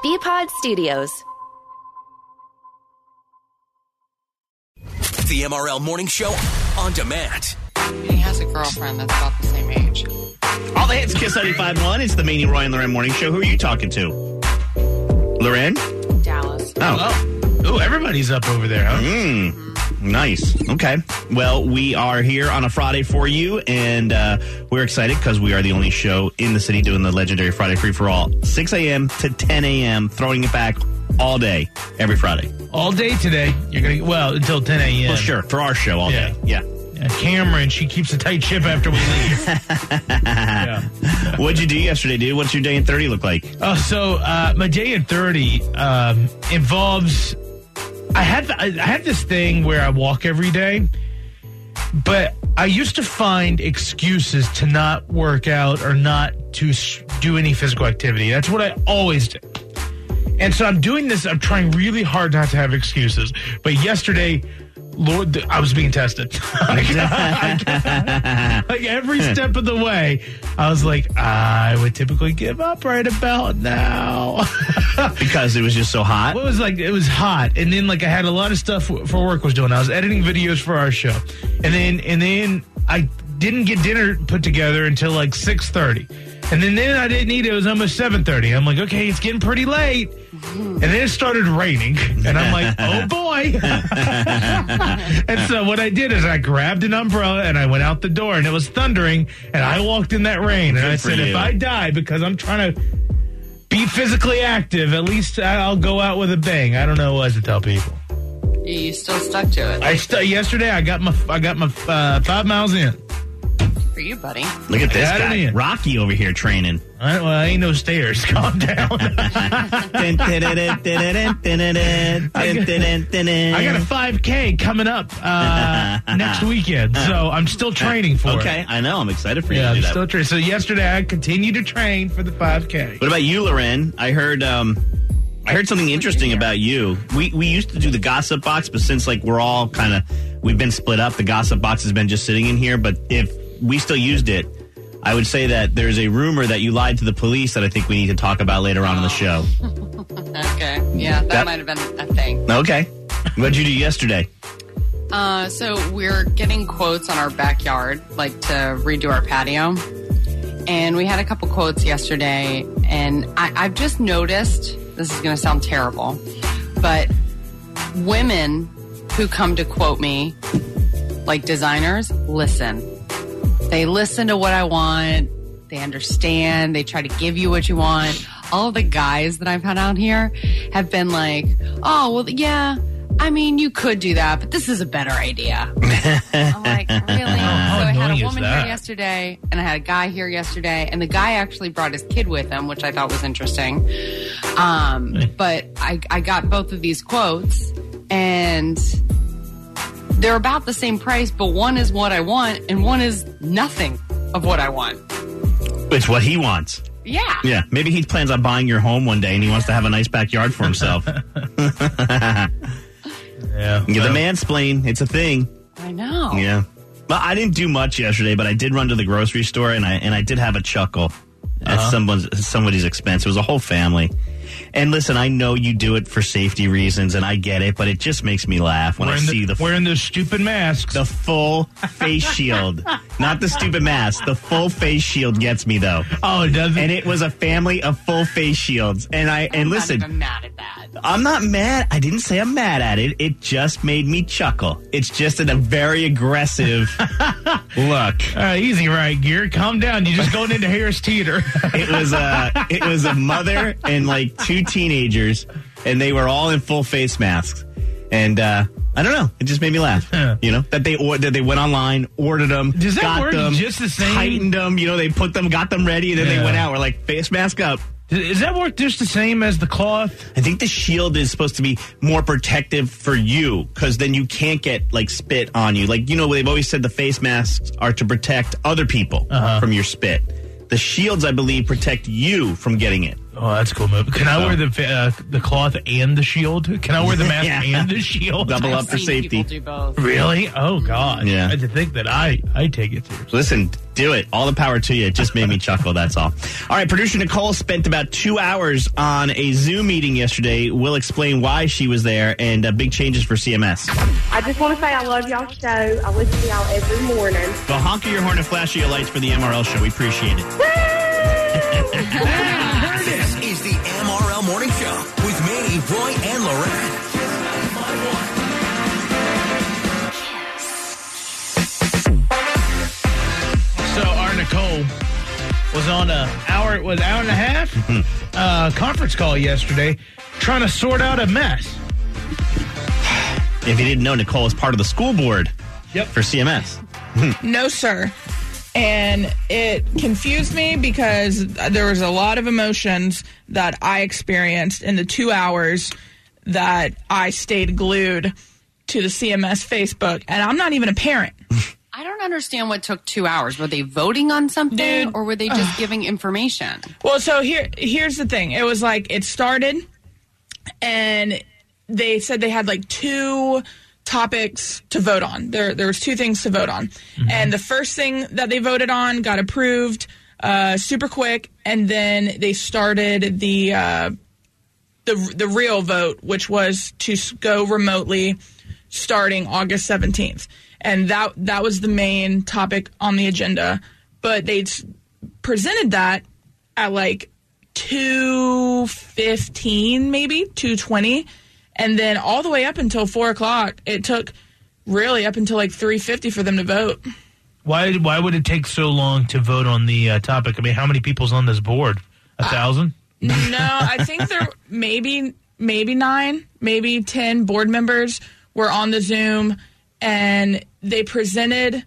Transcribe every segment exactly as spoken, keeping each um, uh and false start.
B-Pod Studios. The M R L Morning Show on demand. He has a girlfriend that's about the same age. All the hits, Kiss ninety-five point one. It's the Manny, Roy, and Loren Morning Show. Who are you talking to? Loren? Dallas. Oh. Oh, Ooh, everybody's up over there, huh? Mm. Mm-hmm. Nice. Okay. Well, we are here on a Friday for you, and uh, we're excited because we are the only show in the city doing the legendary Friday Free for All. six a.m. to ten a.m., throwing it back all day, every Friday. All day today. You're gonna well until ten a.m. Well, sure, for our show all Yeah. day. Yeah. Uh, Cameron, she keeps a tight ship after we leave. Yeah. What'd you do yesterday, dude? What's your day in thirty look like? Oh, so uh, my day in thirty um, involves. I have I have this thing where I walk every day, but I used to find excuses to not work out or not to sh- do any physical activity. That's what I always do. And so I'm doing this. I'm trying really hard not to have excuses. But yesterday, Lord, I was being tested. like, like every step of the way, I was like, I would typically give up right about now. Because it was just so hot? Well, it was like, it was hot. And then like I had a lot of stuff for work was doing. I was editing videos for our show. And then, and then I didn't get dinner put together until like six thirty. And then, then I didn't eat it. It was almost seven thirty. I'm like, okay, it's getting pretty late. And then it started raining. And I'm like, oh, boy. And so what I did is I grabbed an umbrella and I went out the door. And it was thundering. And I walked in that rain. And Good I for said, you. if I die because I'm trying to be physically active, at least I'll go out with a bang. I don't know what to tell people. You still stuck to it. I st- Yesterday, I got my I got my uh, five miles in. For you, buddy. Look at this Yeah, I guy. don't need- Rocky over here training. I, well, I ain't no stairs. Calm down. I got a five K coming up uh, next weekend, so I'm still training for it. Okay, I know. I'm excited for you Yeah, to do I'm that. still training. So yesterday, I continued to train for the five K. What about you, Loren? I heard um, I heard something interesting about you. We we used to do the gossip box, but since like we're all kind of we've been split up, the gossip box has been just sitting in here. But if we still used it, I would say that there's a rumor that you lied to the police that I think we need to talk about later on in the show. Okay. Yeah, that, That- might have been a thing. Okay. What'd you do yesterday? Uh, so we're getting quotes on our backyard, like to redo our patio. And we had a couple quotes yesterday. And I, I've just noticed, this is going to sound terrible, but women who come to quote me, like designers, listen. They listen to what I want. They understand. They try to give you what you want. All of the guys that I've had out here have been like, oh, well, yeah, I mean, you could do that, but this is a better idea. I'm like, really? How So I had annoying a is woman that? here yesterday, and I had a guy here yesterday, and the guy actually brought his kid with him, which I thought was interesting. Um, but I, I got both of these quotes, and they're about the same price, but one is what I want, and one is nothing of what I want. It's what he wants. Yeah. Yeah, maybe he plans on buying your home one day and he wants to have a nice backyard for himself. Yeah. Get the mansplain. It's a thing. I know. Yeah. Well, I didn't do much yesterday, but I did run to the grocery store and I and I did have a chuckle at Uh-huh. someone's somebody's expense. It was a whole family. And listen, I know you do it for safety reasons, and I get it, but it just makes me laugh when I Wearing see the, the wearing those stupid masks. the full face shield. Not the stupid mask. The full face shield gets me, though. Oh, it doesn't. And it was a family of full face shields. And I and I'm listen, not even mad at that. I'm not mad. I didn't say I'm mad at it. It just made me chuckle. It's just in a very aggressive look. Uh, easy, right, Gear. Calm down. You're just going into Harris Teeter. It was a it was a mother and like two teenagers, and they were all in full face masks. And uh, I don't know. It just made me laugh. You know that they or, that they went online, ordered them, Does that got work them, just the same? tightened them. You know, they put them, got them ready, and then Yeah. they went out. We're like face mask up. Does that work just the same as the cloth? I think the shield is supposed to be more protective for you because then you can't get like spit on you. Like, you know, they've always said the face masks are to protect other people Uh-huh. from your spit. The shields, I believe, protect you from getting it. Oh, that's a cool move. Can I wear the uh, the cloth and the shield? Can I wear the mask Yeah. and the shield? Double I've up for seen safety. people do both. Really? Oh, God. Yeah. I had to think that I, I take it seriously. Listen, do it. All the power to you. It just made me chuckle, that's all. All right, producer Nicole spent about two hours on a Zoom meeting yesterday. We'll explain why she was there and uh, big changes for C M S. I just want to say I love y'all's show. I listen to y'all every morning. Well, honk your horn and flash your lights for the M R L show. We appreciate it. This is the M R L Morning Show with Manny, Roy, and Lorraine. So our Nicole was on a hour, was hour and a half uh, conference call yesterday, trying to sort out a mess. If you didn't know, Nicole is part of the school board Yep. for C M S. No, sir. And it confused me because there was a lot of emotions that I experienced in the two hours that I stayed glued to the C M S Facebook. And I'm not even a parent. I don't understand what took two hours. Were they voting on something, Dude, or were they just giving information? Well, so here, here's the thing. It was like it started, and they said they had like two topics to vote on. There, there was two things to vote on, mm-hmm. and the first thing that they voted on got approved uh, super quick, and then they started the uh, the the real vote, which was to go remotely starting August seventeenth. And that that was the main topic on the agenda. But they presented that at like two fifteen, maybe, two twenty. And then all the way up until four o'clock, it took really up until like three fifty for them to vote. Why Why would it take so long to vote on the uh, topic? I mean, how many people's on this board? A thousand? Uh, no, I think there maybe maybe nine, maybe ten board members were on the Zoom. And they presented,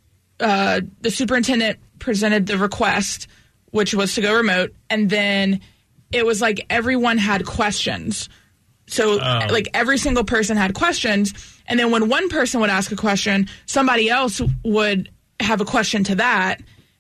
uh, the superintendent presented the request, which was to go remote. And then it was like everyone had questions. So oh. like every single person had questions. And then when one person would ask a question, somebody else would have a question to that.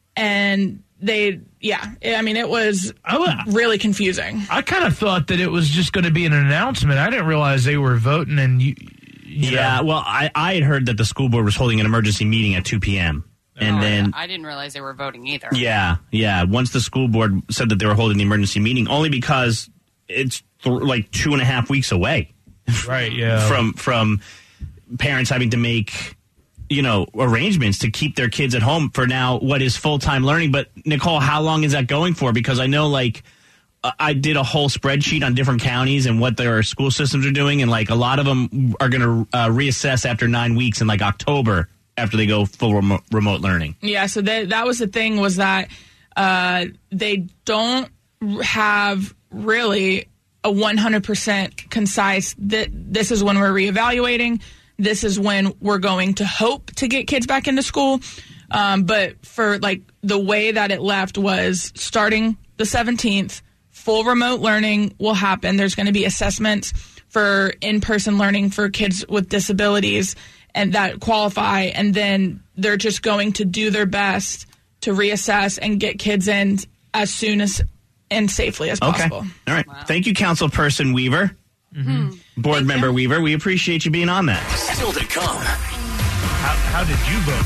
And they, yeah, I mean, it was really confusing. I kind of thought that it was just going to be an announcement. I didn't realize they were voting and you... Yeah, know. well, I, I had heard that the school board was holding an emergency meeting at two p.m. And Oh, then, I didn't realize they were voting either. yeah, yeah. Once the school board said that they were holding the emergency meeting, only because it's th- like two and a half weeks away Right, yeah. from from parents having to make, you know, arrangements to keep their kids at home for now what is full-time learning. But, Nicole, how long is that going for? Because I know, like, I did a whole spreadsheet on different counties and what their school systems are doing, and like a lot of them are going to uh, reassess after nine weeks in like October after they go full remo- remote learning. Yeah, so they, that was the thing was that uh, they don't have really a one hundred percent concise that this is when we're reevaluating, this is when we're going to hope to get kids back into school. Um, but for like the way that it left was starting the seventeenth, full remote learning will happen. There's going to be assessments for in-person learning for kids with disabilities and that qualify. And then they're just going to do their best to reassess and get kids in as soon as and safely as possible. Okay. All right. Wow. Thank you, Councilperson Weaver. Mm-hmm. Board Thank member you. Weaver. We appreciate you being on that. Still to come. How, how did you vote?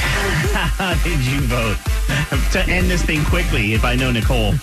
How did you vote? To end this thing quickly, if I know Nicole.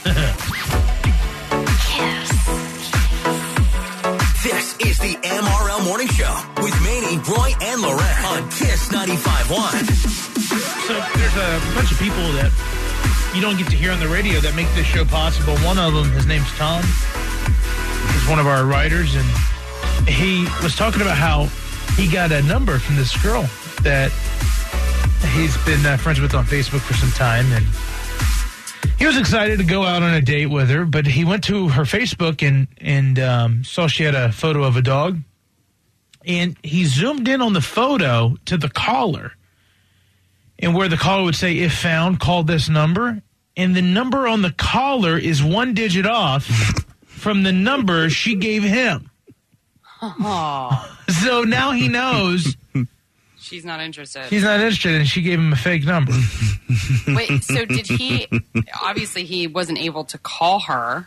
This is the M R L Morning Show with Manny, Roy, and Lorraine on Kiss ninety-five point one. So there's a bunch of people that you don't get to hear on the radio that make this show possible. One of them, his name's Tom. He's one of our writers, and he was talking about how he got a number from this girl that he's been uh, friends with on Facebook for some time, and he was excited to go out on a date with her, but he went to her Facebook and, and um, saw she had a photo of a dog, and he zoomed in on the photo to the caller, and where the caller would say, if found, call this number, and the number on the caller is one digit off from the number she gave him. Oh. So now he knows... She's not interested. He's not interested, and she gave him a fake number. Wait, so did he... Obviously, he wasn't able to call her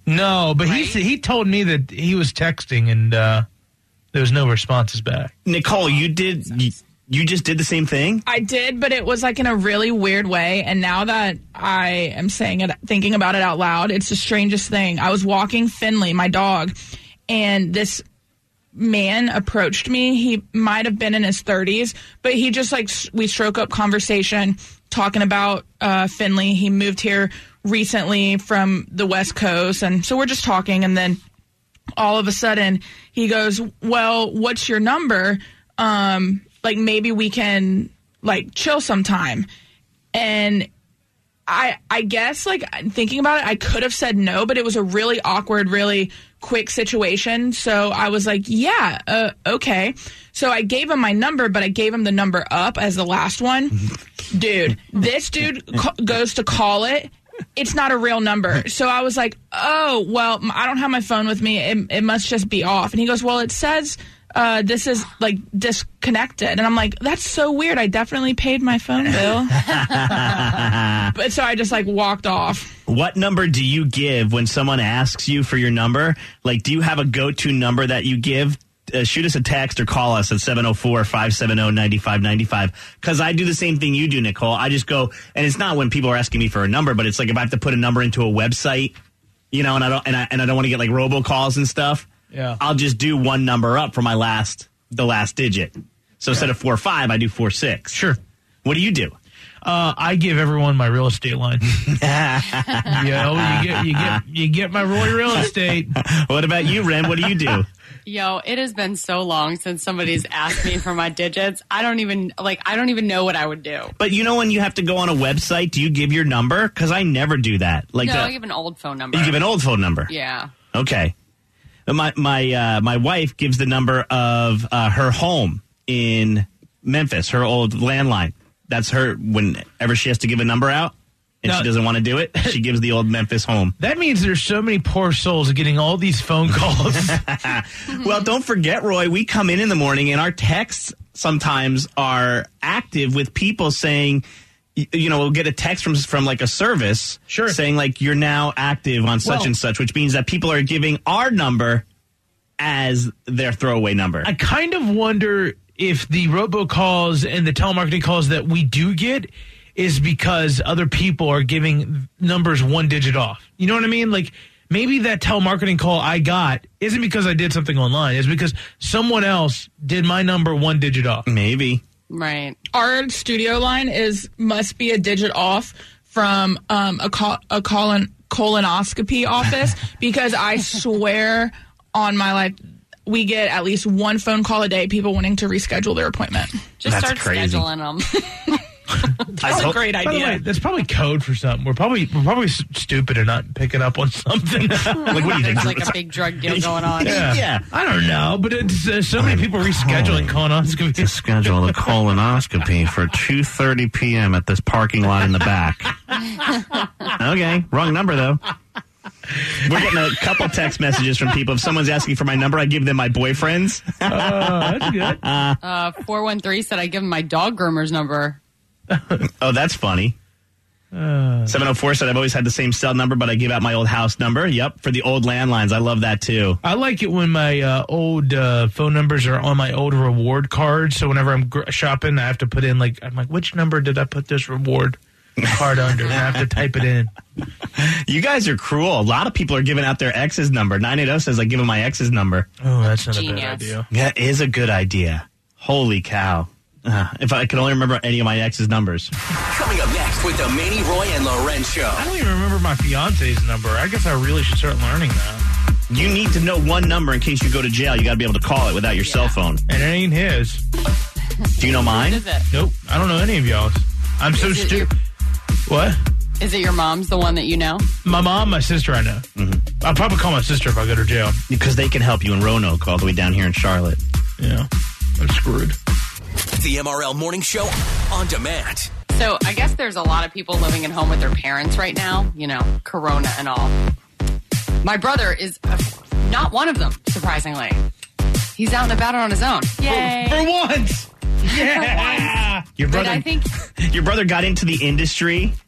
No, but Right? he he told me that he was texting and uh, there was no responses back. Nicole, you did. You, you just did the same thing? I did, but it was like in a really weird way. And now that I am saying it, thinking about it out loud, it's the strangest thing. I was walking Finley, my dog, and this man approached me. He might have been in his thirties, but he just like, we stroke up conversation talking about uh, Finley. He moved here recently from the West Coast. And so we're just talking. And then all of a sudden he goes, well, what's your number? Um, like maybe we can like chill sometime. And I I guess like thinking about it, I could have said no, but it was a really awkward, really quick situation. So I was like, yeah, uh, okay. So I gave him my number, but I gave him the number up as the last one. Dude, this dude ca- goes to call it. It's not a real number. So I was like, oh, well, I don't have my phone with me. It, it must just be off. And he goes, well, it says uh, this is like disconnected. And I'm like, that's so weird. I definitely paid my phone bill. But so I just like walked off. What number do you give when someone asks you for your number? Like, do you have a go-to number that you give? Uh, shoot us a text or call us at seven oh four, five seven oh, nine five nine five. Because I do the same thing you do, Nicole. I just go, and it's not when people are asking me for a number, but it's like if I have to put a number into a website, you know, and I don't and I, and I don't want to get like robocalls and stuff. Yeah. I'll just do one number up for my last, the last digit. So yeah. Instead of four five, I do four six. Sure. What do you do? Uh, I give everyone my real estate line. you know, you get you get you get my Roy real estate. What about you, Ren? What do you do? Yo, it has been so long since somebody's asked me for my digits. I don't even like. I don't even know what I would do. But you know, when you have to go on a website, do you give your number? Because I never do that. Like, no, the, I give an old phone number. You give an old phone number. Yeah. Okay. My my uh, my wife gives the number of uh, her home in Memphis, her old landline. That's her. Whenever she has to give a number out and now, she doesn't want to do it, she gives the old Memphis home. That means there's so many poor souls getting all these phone calls. Well, don't forget, Roy, we come in in the morning and our texts sometimes are active with people saying, you know, we'll get a text from from like a service sure. saying like you're now active on such well, and such, which means that people are giving our number as their throwaway number. I kind of wonder if the robocalls and the telemarketing calls that we do get is because other people are giving numbers one digit off. You know what I mean? Like maybe that telemarketing call I got isn't because I did something online. It's because someone else did my number one digit off. Maybe. Right. Our studio line is must be a digit off from um, a, col- a colon- colonoscopy office because I swear on my life, we get at least one phone call a day, people wanting to reschedule their appointment. Just That's start crazy. scheduling them. That's a great By the idea. way, that's probably code for something. We're probably we're probably s- stupid and not picking up on something. Like, what do you think? There's like a big drug deal going on. Yeah. Yeah. I don't know, but it's uh, so many people rescheduling colonoscopy. To schedule a colonoscopy for two thirty p.m. at this parking lot in the back. Okay, wrong number though. We're getting a couple text messages from people. If someone's asking for my number, I give them my boyfriend's. Uh, that's good. Uh, four one three said I give him my dog groomer's number. Oh, that's funny. Uh, seven oh four said I've always had the same cell number, but I give out my old house number. Yep, for the old landlines. I love that too. I like it when my uh, old uh, phone numbers are on my old reward card. So whenever I'm gr- shopping, I have to put in like I'm like, which number did I put this reward card under? And I have to type it in. You guys are cruel. A lot of people are giving out their ex's number. nine eighty says I give him my ex's number. Oh, that's not Genius. a bad idea. That is a good idea. Holy cow. Uh, if I could only remember any of my ex's numbers. Coming up next with the Manny, Roy, and Loren Show. I don't even remember my fiance's number. I guess I really should start learning that. You need to know one number in case you go to jail. You got to be able to call it without your Yeah. cell phone. And it ain't his. Do you know mine? What is it? Nope. I don't know any of y'all's. I'm so Is it your- stupid. What? Is it your mom's, the one that you know? My mom, my sister, I know. Mm-hmm. I'll probably call my sister if I go to jail. Because they can help you in Roanoke all the way down here in Charlotte. Yeah. I'm screwed. The M R L Morning Show on demand. So I guess there's a lot of people living at home with their parents right now, you know, Corona and all. My brother is uh, not one of them, surprisingly. He's out and about on his own. Yay. For once! Yeah! Your But brother, I think your brother got into the industry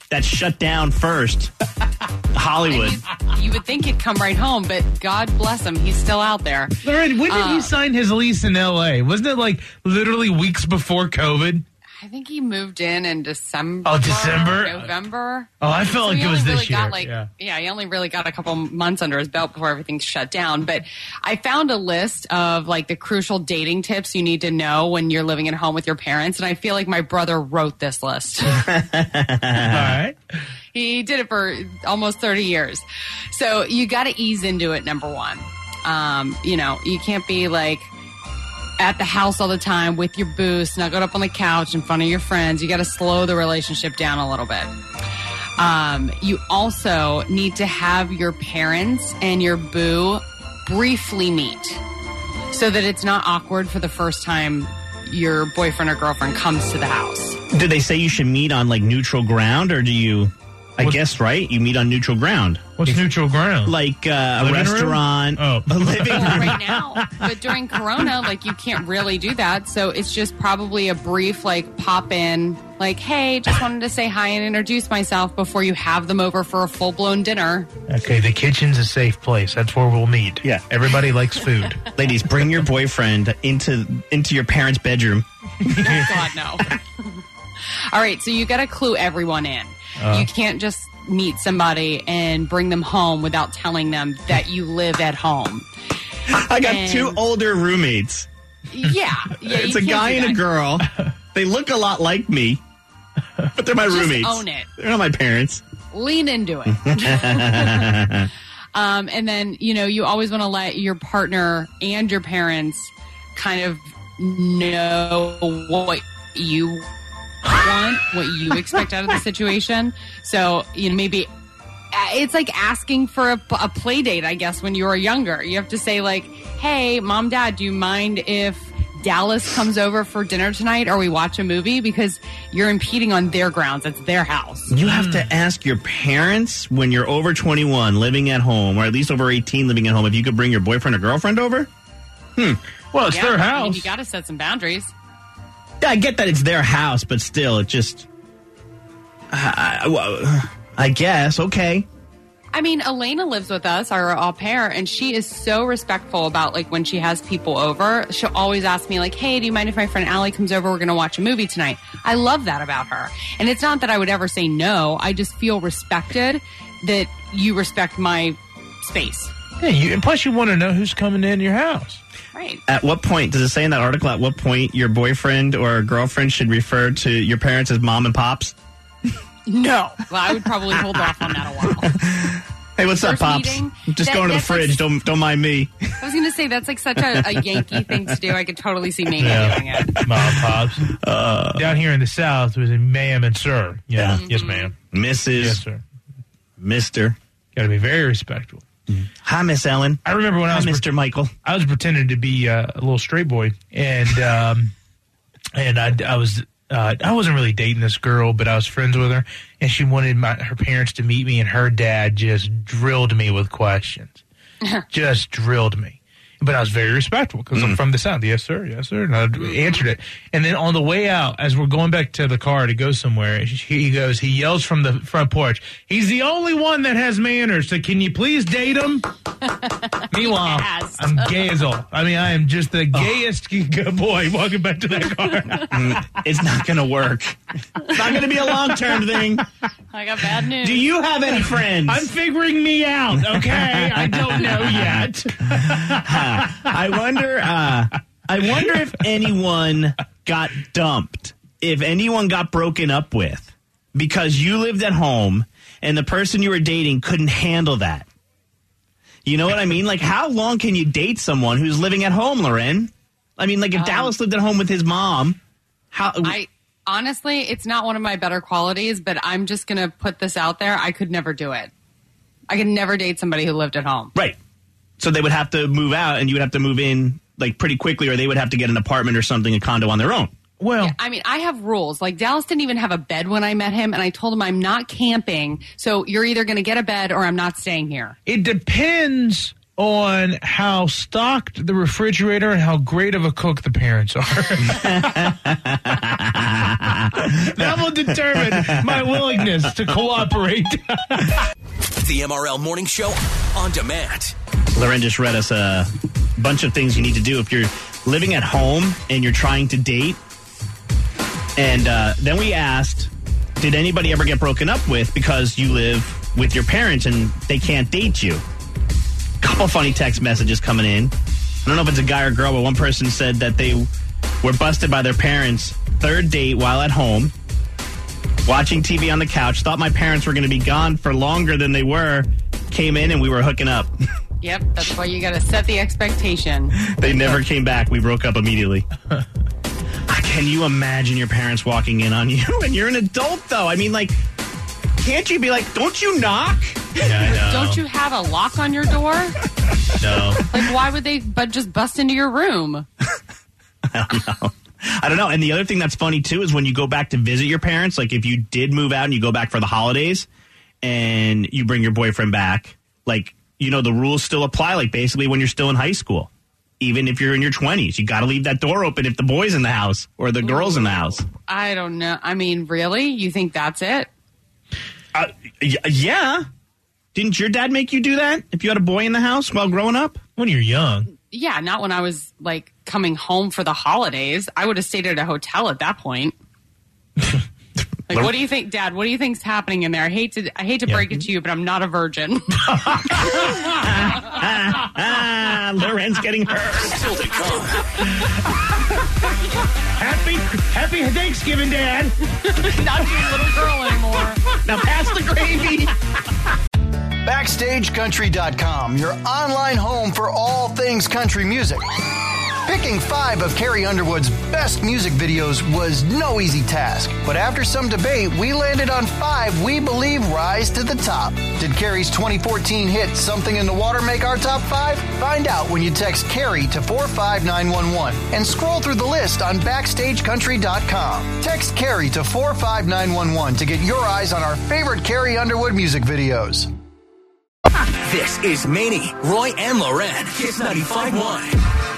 that shut down first. Hollywood. I mean, you would think he'd come right home, but God bless him, he's still out there. Lauren, when did Uh, he sign his lease in L A? Wasn't it like literally weeks before COVID? I think he moved in in December. Oh, December? November. Oh, I felt So like he it was only this really got year. like, yeah. yeah, he only really got a couple months under his belt before everything shut down. But I found a list of like the crucial dating tips you need to know when you're living at home with your parents, and I feel like my brother wrote this list. All right. He did it for almost thirty years. So you got to ease into it, number one. Um, you know, you can't be like at the house all the time with your boo, snuggled up on the couch in front of your friends. You got to slow the relationship down a little bit. Um, you also need to have your parents and your boo briefly meet so that it's not awkward for the first time your boyfriend or girlfriend comes to the house. Do they say you should meet on like neutral ground, or do you? I What- guess right. You meet on neutral ground, What's neutral ground? like uh, a Living room? restaurant, Oh. a living Well, room. right now, but during Corona, like you can't really do that. So it's just probably a brief, like pop in, like, hey, just wanted to say hi and introduce myself before you have them over for a full blown dinner. Okay, the kitchen's a safe place. That's where we'll meet. Yeah. Everybody likes food. Ladies, bring your boyfriend into into your parents' bedroom. Oh, God, no. All right, so you got to clue everyone in. Uh. You can't just meet somebody and bring them home without telling them that you live at home. I got And- two older roommates. Yeah, yeah. It's you a can't guy do and a that. girl. They look a lot like me, but they're my Just roommates. own it. They're not my parents. Lean into it. um, and then, you know, you always want to let your partner and your parents kind of know what you want, what you expect out of the situation. So, you know, maybe it's like asking for a, a play date, I guess, when you were younger. You have to say, like, hey, mom, dad, do you mind if Dallas comes over for dinner tonight or we watch a movie? Because you're impeding on their grounds. It's their house. You have to ask your parents when you're over twenty-one, living at home, or at least over eighteen, living at home, if you could bring your boyfriend or girlfriend over. Well, it's Yeah, their I mean, house. you got to set some boundaries. Yeah, I get that it's their house, but still, it just. I, I, I guess, okay. I mean, Elena lives with us, our au pair, and she is so respectful about, like, when she has people over. She'll always ask me, like, hey, do you mind if my friend Allie comes over? We're going to watch a movie tonight. I love that about her. And it's not that I would ever say no. I just feel respected that you respect my space. Yeah, you, and plus you want to know who's coming in your house. Right. At what point, does it say in that article, at what point your boyfriend or girlfriend should refer to your parents as mom and pops? No. Well, I would probably hold off on that a while. Hey, what's up, First pops? meeting, Just that- going to the that's like- fridge. Don't don't mind me. I was going to say, that's like such a, a Yankee thing to do. I could totally see me Yeah. doing it. Mom and pops. Uh, Down here in the South, it was a ma'am and sir. Yeah. Yeah. Yes, ma'am. Missus Yes, sir. Mister Got to be very respectful. Hi, Miss Ellen. I remember when I Hi, was Mister Michael. I was pretending to be uh, a little straight boy, and um, and I, I was uh, I wasn't really dating this girl, but I was friends with her, and she wanted my her parents to meet me, and her dad just drilled me with questions, just drilled me. But I was very respectful because I'm from the South. Yes, sir. Yes, sir. And I answered it. And then on the way out, as we're going back to the car to go somewhere, he goes, he yells from the front porch, he's the only one that has manners, so can you please date him? Meanwhile, Yes. I'm gay as all. I mean, I am just the gayest good boy walking back to that car. It's not going to work. It's not going to be a long-term thing. I got bad news. Do you have any friends? I'm figuring me out, okay? I don't know yet. I wonder. Uh, I wonder if anyone got dumped, if anyone got broken up with, because you lived at home and the person you were dating couldn't handle that. You know what I mean? Like, how long can you date someone who's living at home, Loren? I mean, like, if Um, Dallas lived at home with his mom, how? I honestly, it's not one of my better qualities, but I'm just going to put this out there. I could never do it. I could never date somebody who lived at home. Right. So they would have to move out, and you would have to move in like pretty quickly, or they would have to get an apartment or something, a condo on their own. Well, I mean, I have rules. Like, Dallas didn't even have a bed when I met him, and I told him I'm not camping, so you're either going to get a bed or I'm not staying here. it depends on how stocked the refrigerator and how great of a cook the parents are. That will determine my willingness to cooperate. The M R L Morning Show on demand. Lauren just read us a bunch of things you need to do if you're living at home and you're trying to date. And uh, then we asked, did anybody ever get broken up with because you live with your parents and they can't date you? Couple funny text messages coming in. I don't know if it's a guy or girl, but one person said that they were busted by their parents' third date while at home, watching T V on the couch, thought my parents were going to be gone for longer than they were, came in and we were hooking up. Yep, that's why you got to set the expectation. They never came back. We broke up immediately. Can you imagine your parents walking in on you? And you're an adult, though. I mean, like, can't you be like, don't you knock? Yeah, I know. Don't you have a lock on your door? No. Like, why would they but just bust into your room? I don't know. I don't know. And the other thing that's funny, too, is when you go back to visit your parents, like if you did move out and you go back for the holidays and you bring your boyfriend back, like, you know, the rules still apply, like basically when you're still in high school. Even if you're in your twenties, you got to leave that door open if the boy's in the house or the girl's in the house. I don't know. I mean, really? You think that's it? Uh, y- yeah. Didn't your dad make you do that if you had a boy in the house while growing up? When you're young. Yeah, not when I was, like, coming home for the holidays. I would have stayed at a hotel at that point. Like, what do you think, Dad? What do you think's happening in there? I hate to I hate to Yeah. break it to you, but I'm not a virgin. Ah, Loren's getting hurt. Still to come. Happy, happy Thanksgiving, Dad. Not your little girl anymore. Now pass the gravy. Backstage Country dot com, your online home for all things country music. Picking five of Carrie Underwood's best music videos was no easy task, but after some debate, we landed on five we believe rise to the top. Did Carrie's twenty fourteen hit Something in the Water make our top five? Find out when you text Carrie to four five nine one one and scroll through the list on Backstage Country dot com. Text Carrie to four five nine one one to get your eyes on our favorite Carrie Underwood music videos. This is Manny, Roy, and Loren. Kiss ninety-five point one.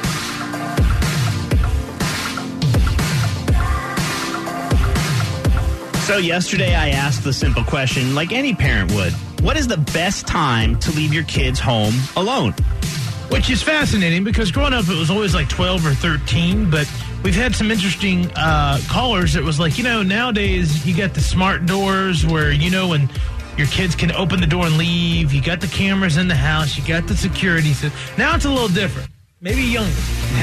So yesterday I asked the simple question, like any parent would. What is the best time to leave your kids home alone? Which is fascinating because growing up it was always like twelve or thirteen, but we've had some interesting uh, callers that was like, you know, nowadays you got the smart doors where, you know, when your kids can open the door and leave, you got the cameras in the house, you got the security system. Now it's a little different, maybe younger.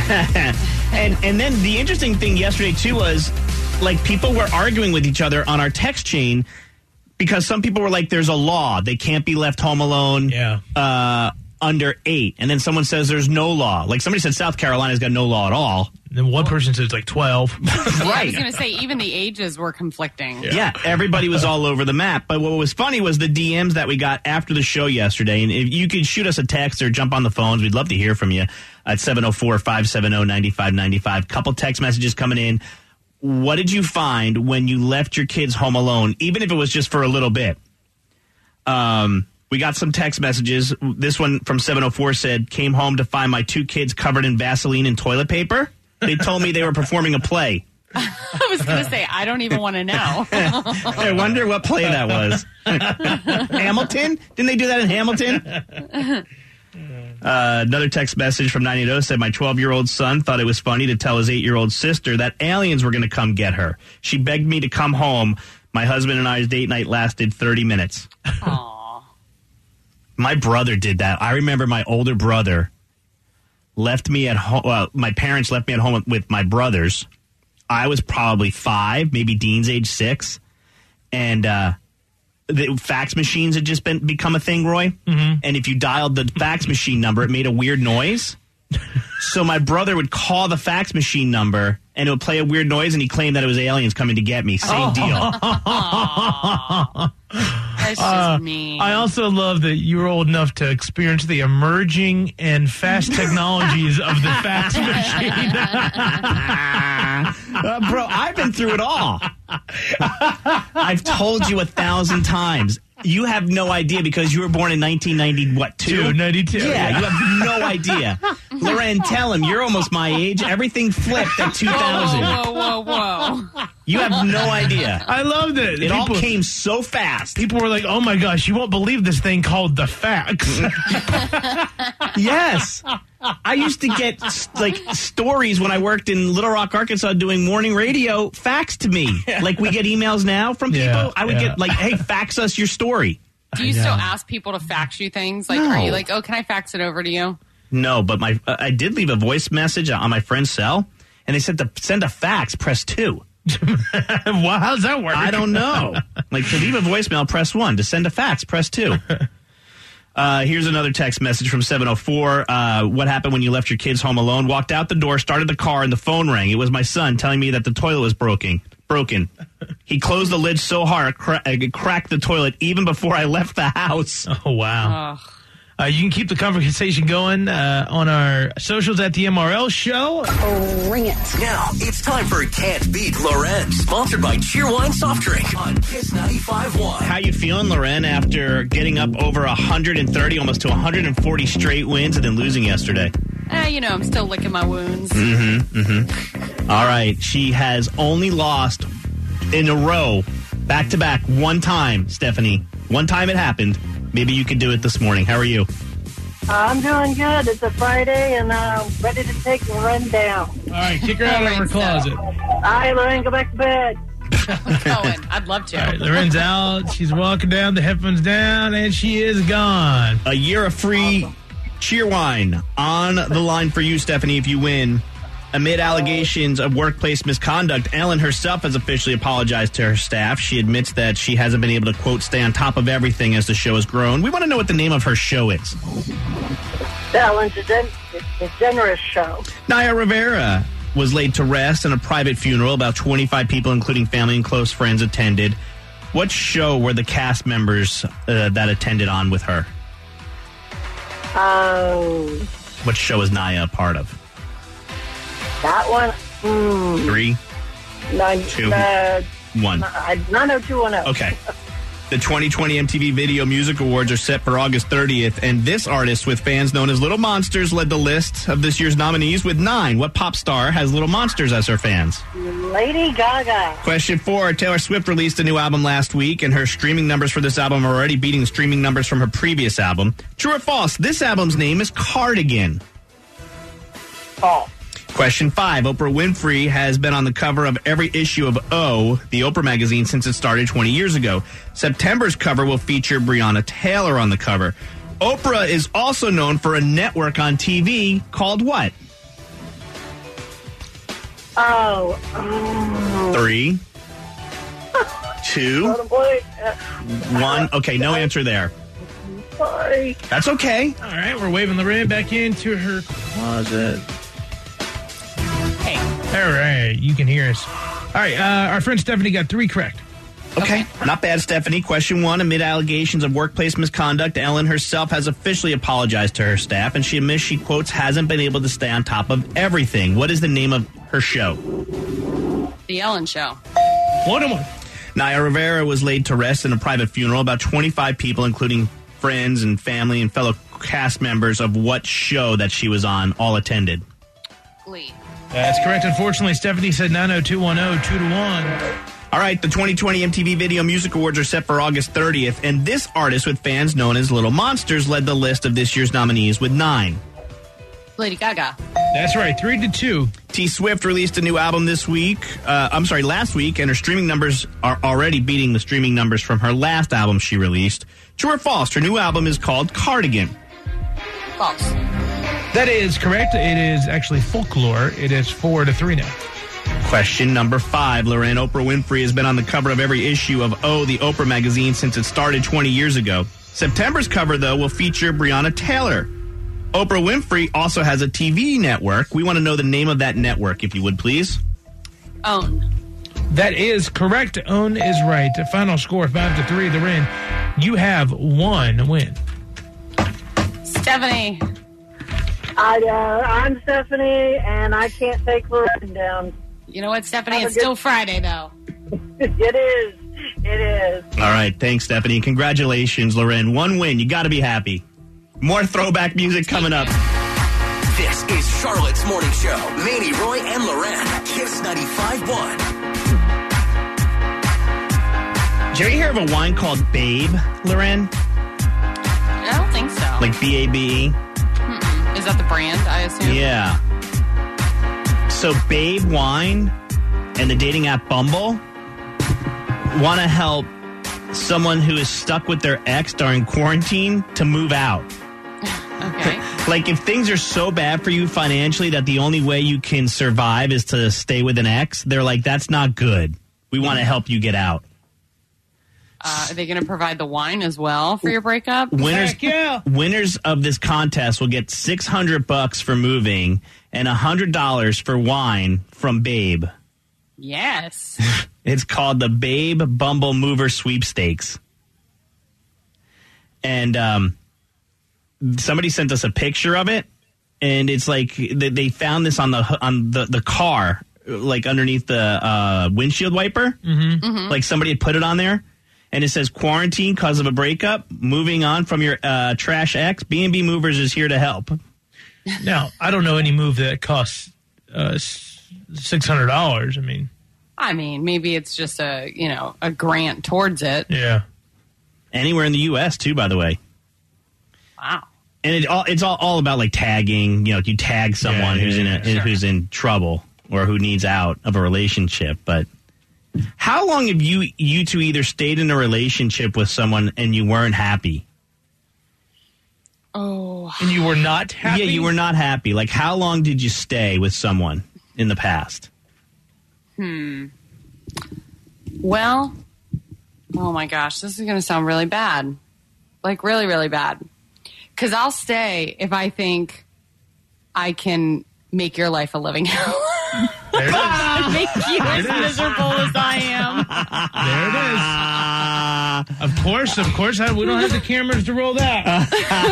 and and then the interesting thing yesterday too was, like, people were arguing with each other on our text chain because some people were like, there's a law. They can't be left home alone Yeah. uh, under eight. And then someone says there's no law. Like somebody said South Carolina's got no law at all. And then one person says like twelve. I was going to say, even the ages were conflicting. Yeah. yeah, everybody was all over the map. But what was funny was the D Ms that we got after the show yesterday. And if you could shoot us a text or jump on the phones, we'd love to hear from you at seven oh four, five seven oh, nine five nine five. Couple text messages coming in. What did you find when you left your kids home alone, even if it was just for a little bit? Um, we got some text messages. This one from seven oh four said, came home to find my two kids covered in Vaseline and toilet paper. They told me they were performing a play. I was going to say, I don't even want to know. I wonder what play that was. Hamilton? Didn't they do that in Hamilton? Uh, another text message from nine eight oh said, my twelve-year-old son thought it was funny to tell his eight-year-old sister that aliens were going to come get her. She begged me to come home. My husband and I's date night lasted thirty minutes. Aww. My brother did that. I remember my older brother left me at home. Well, my parents left me at home with my brothers. I was probably five, maybe Dean's age six. And, uh, the fax machines had just been become a thing, Roy. Mm-hmm. And if you dialed the fax machine number, it made a weird noise. So my brother would call the fax machine number, and it would play a weird noise, and he claimed that it was aliens coming to get me. Same Oh. deal. That's just Uh, mean. I also love that you were old enough to experience the emerging and fast technologies of the fax machine. Uh, bro, I've been through it all. I've told you a thousand times. You have no idea because you were born in nineteen ninety, what, two? Two, ninety-two. Yeah, you have no idea. Loren, tell him you're almost my age. Everything flipped at two thousand. Whoa, whoa, whoa, whoa. You have no idea. I loved it. It people, all came so fast. People were like, oh my gosh, you won't believe this thing called the fax. Yes. I used to get like stories when I worked in Little Rock, Arkansas doing morning radio faxed to me. Like we get emails now from people. Yeah, I would yeah. get like, hey, fax us your story. Do you I know. still ask people to fax you things? Like, No. are you like, oh, can I fax it over to you? No, but my uh, I did leave a voice message on my friend's cell, and they said to send a fax, press two. Wow, how's that work? I don't know. Like to leave a voicemail, press one. To send a fax, press two. Uh, here's another text message from seven oh four. Uh, what happened when you left your kids home alone? Walked out the door, started the car, and the phone rang. It was my son telling me that the toilet was broken. Broken. He closed the lid so hard, cra- it cracked the toilet even before I left the house. Oh, wow. Ugh. Uh, you can keep the conversation going uh, on our socials at the M R L Show. Now it's time for Can't Beat Loren, sponsored by Cheerwine Soft Drink on Kiss ninety-five point one. How you feeling, Loren, after getting up over one hundred thirty, almost to one hundred forty straight wins and then losing yesterday? Eh, you know, I'm still licking my wounds. All right. She has only lost in a row, back to back, one time, Stephanie. One time it happened. Maybe you could do it this morning. How are you? I'm doing good. It's a Friday, and I'm ready to take the run down. All right, kick her out of her closet. All All right, Lorraine, go back to bed. Going. I'd love to. right, Loren's out. She's walking down. The headphones down, and she is gone. A year of free Cheerwine on the line for you, Stephanie, if you win. Amid allegations of workplace misconduct, Ellen herself has officially apologized to her staff. She admits that she hasn't been able to, quote, stay on top of everything as the show has grown. We want to know what the name of her show is. The Ellen DeGen- DeGeneres Show. Naya Rivera was laid to rest in a private funeral. About twenty-five people, including family and close friends, attended. What show were the cast members uh, that attended on with her? Um, What show is Naya a part of? that one. Hmm. Three, Nine, Two. uh, one. nine oh two one oh. Okay. The twenty twenty M T V Video Music Awards are set for August thirtieth, and this artist with fans known as Little Monsters led the list of this year's nominees with nine. What pop star has Little Monsters as her fans? Lady Gaga. Question four. Taylor Swift released a new album last week, and her streaming numbers for this album are already beating the streaming numbers from her previous album. True or false? This album's name is Cardigan. False. Question five. Oprah Winfrey has been on the cover of every issue of O, the Oprah magazine, since it started twenty years ago. September's cover will feature Breonna Taylor on the cover. Oprah is also known for a network on T V called what? Oh. Um, Three, two, boy, uh, one. Okay, no answer there. sorry. That's okay. All right, we're waving Lorraine back into her closet. Hey. All right, you can hear us. All right, uh, our friend Stephanie got three correct. Okay. Not bad, Stephanie. Question one. Amid allegations of workplace misconduct, Ellen herself has officially apologized to her staff, and she admits she, quotes, hasn't been able to stay on top of everything. What is the name of her show? The Ellen Show. One and one. Naya Rivera was laid to rest in a private funeral. About twenty-five people, including friends and family and fellow cast members of what show that she was on, all attended. Glee. That's correct. Unfortunately, Stephanie said nine oh two one oh, two to one. All right, the twenty twenty M T V Video Music Awards are set for August thirtieth, and this artist with fans known as Little Monsters led the list of this year's nominees with nine. Lady Gaga. That's right, three to two. T Swift released a new album this week. Uh, I'm sorry, last week, and her streaming numbers are already beating the streaming numbers from her last album she released. True or false? Her new album is called Cardigan. False. That is correct. It is actually Folklore. It is four to three now. Question number five. Lorraine, Oprah Winfrey has been on the cover of every issue of O, the Oprah magazine, since it started twenty years ago. September's cover, though, will feature Breonna Taylor. Oprah Winfrey also has a T V network. We want to know the name of that network, if you would, please. Own. That is correct. Own is right. The final score, five to three. Lorraine, you have one win. Stephanie. I, uh, I'm Stephanie, and I can't take Lorraine down. You know what, Stephanie? Have a It's good- still Friday, though. It is. It is. All right. Thanks, Stephanie. And congratulations, Loren. One win. You got to be happy. More throwback music coming up. This is Charlotte's Morning Show. Manny, Roy, and Loren. Kiss ninety-five point one. Did you ever hear of a wine called Babe, Loren? I don't think so. Like B A B E? Mm-mm. Is that the brand, I assume? Yeah. So Babe Wine and the dating app Bumble want to help someone who is stuck with their ex during quarantine to move out. Okay. Like if things are so bad for you financially that the only way you can survive is to stay with an ex, they're like, that's not good. We want to help you get out. Uh, are they going to provide the wine as well for your breakup? Winners, Heck yeah. winners of this contest will get six hundred bucks for moving and one hundred dollars for wine from Babe. Yes. It's called the Babe Bumble Mover Sweepstakes. And um, somebody sent us a picture of it, and it's like they, they found this on the on the, the car, like underneath the uh, windshield wiper. Mm-hmm. Mm-hmm. Like somebody had put it on there. And it says, quarantine cause of a breakup, moving on from your uh, trash ex, B and B Movers is here to help. Now, I don't know any move that costs uh, six hundred dollars. I mean. I mean, maybe it's just a, you know, a grant towards it. Yeah. Anywhere in the U S, too, by the way. Wow. And it all, it's all, all about, like, tagging. You know, you tag someone Yeah, yeah, who's in a, yeah, sure. who's in trouble or who needs out of a relationship. But how long have you you two either stayed in a relationship with someone and you weren't happy? Oh. And you were not happy? Yeah, you were not happy. Like, how long did you stay with someone in the past? Hmm. Well, oh my gosh, this is going to sound really bad. Like, really, really bad. Because I'll stay if I think I can make your life a living hell. There it is. Make you as miserable as I am. There it is. Of course, of course. I, we don't have the cameras to roll that.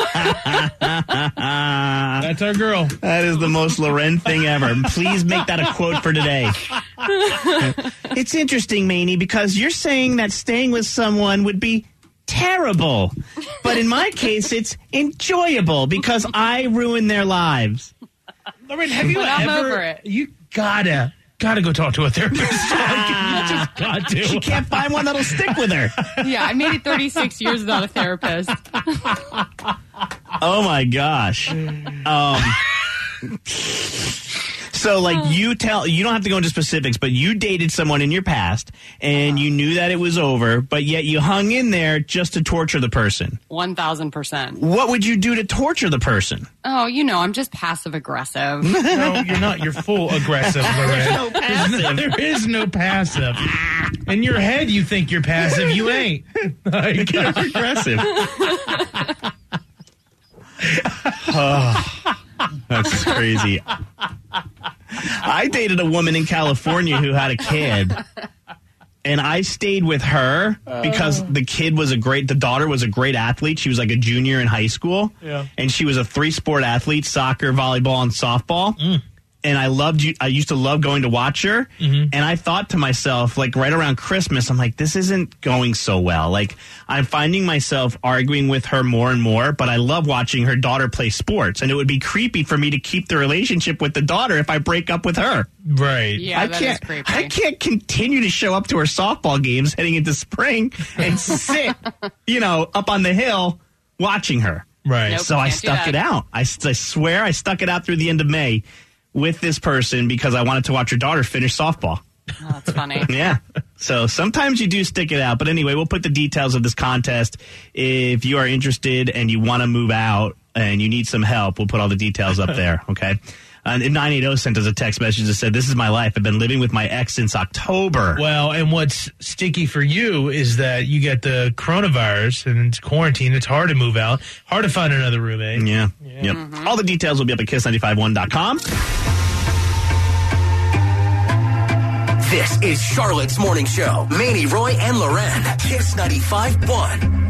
That's our girl. That is the most Loren thing ever. Please make that a quote for today. It's interesting, Maney, because you're saying that staying with someone would be terrible. But in my case, it's enjoyable because I ruin their lives. Loren, have you But I'm ever... over it. You gotta, gotta go talk to a therapist. You just got to. She can't find one that'll stick with her. Yeah, I made it thirty-six years without a therapist. Oh, my gosh. Um, so, like, you tell, you don't have to go into specifics, but you dated someone in your past, and you knew that it was over, but yet you hung in there just to torture the person. one thousand percent. What would you do to torture the person? Oh, you know, I'm just passive-aggressive. No, you're not. You're full aggressive, Loren. no passive. There is no passive. In your head, you think you're passive. You ain't. Like, You're aggressive. Oh, that's crazy. I dated a woman in California who had a kid, and I stayed with her because the kid was a great, the daughter was a great athlete. She was like a junior in high school, Yeah. and she was a three-sport athlete, soccer, volleyball, and softball. Mm. And I loved you. I used to love going to watch her. Mm-hmm. And I thought to myself, like right around Christmas, I'm like, this isn't going so well. Like I'm finding myself arguing with her more and more, but I love watching her daughter play sports. And it would be creepy for me to keep the relationship with the daughter if I break up with her. right. Yeah, I that can't, is creepy. I can't continue to show up to her softball games heading into spring and sit, you know, up on the hill watching her. Right. Nope. So I Can't do stuck that. it out. I, I swear I stuck it out through the end of May with this person because I wanted to watch her daughter finish softball. Oh, that's funny. Yeah. So sometimes you do stick it out. But anyway, we'll put the details of this contest. If you are interested and you want to move out and you need some help, we'll put all the details up there. Okay. And nine eight zero sent us a text message that said, this is my life. I've been living with my ex since October. Well, and what's sticky for you is that you get the coronavirus and it's quarantine. It's hard to move out. Hard to find another roommate. Yeah. Yep. All the details will be up at kiss nine five one dot com. This is Charlotte's Morning Show. Manny, Roy, and Loren. Kiss ninety-five point one.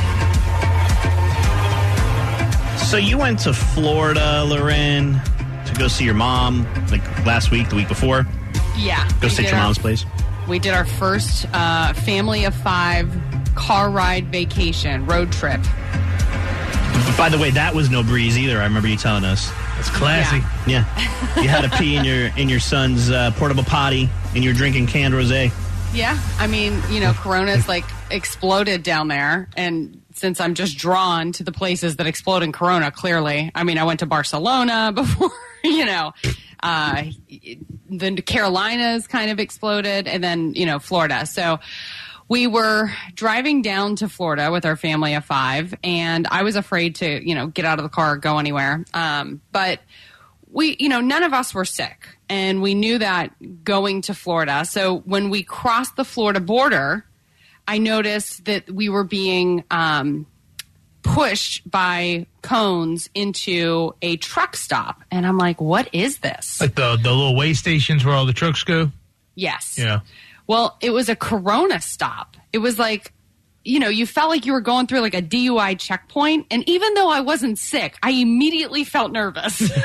So you went to Florida, Loren, to go see your mom, like last week, the week before. Yeah. Go we stay at did your our- mom's place. We did our first uh, family of five car ride vacation, road trip. By the way, that was no breeze either. I remember you telling us. That's classy. Yeah. Yeah, you had to pee in your in your son's uh, portable potty, and you're drinking canned rosé. Yeah, I mean, you know, Corona's like exploded down there, and since I'm just drawn to the places that explode in Corona, clearly, I mean, I went to Barcelona before, you know, uh, the Carolinas kind of exploded, and then, you know, Florida. So we were driving down to Florida with our family of five, and I was afraid to, you know, get out of the car or go anywhere. Um, but we, you know, none of us were sick, and we knew that going to Florida. So when we crossed the Florida border, I noticed that we were being um, pushed by cones into a truck stop. And I'm like, what is this? Like the, the little way stations where all the trucks go? Yes. Yeah. Well, it was a Corona stop. It was like, you know, you felt like you were going through like a D U I checkpoint. And even though I wasn't sick, I immediately felt nervous. It's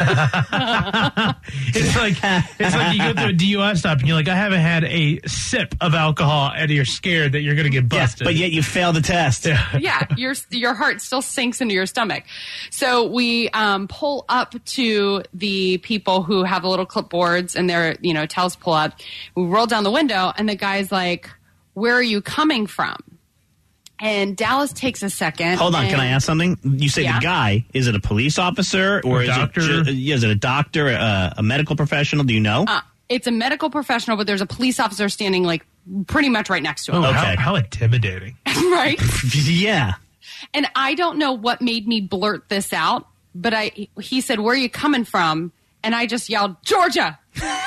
like it's like you go through a D U I stop and you're like, I haven't had a sip of alcohol, and you're scared that you're going to get busted. Yeah, but yet you failed the test. Yeah. Yeah, your your heart still sinks into your stomach. So we um, pull up to the people who have the little clipboards, and they're, you know, tell us to pull up. We roll down the window, and the guy's like, "Where are you coming from?" And Dallas takes a second. Hold on, and, can I ask something? You say Yeah. the guy, is it a police officer or A is doctor? it ju- yeah, is it a doctor, a, a medical professional? Do you know? Uh, it's a medical professional, but there's a police officer standing like pretty much right next to him. Oh, Okay. how, how intimidating. Right? Yeah. And I don't know what made me blurt this out, but I he said, "Where are you coming from?" And I just yelled, "Georgia."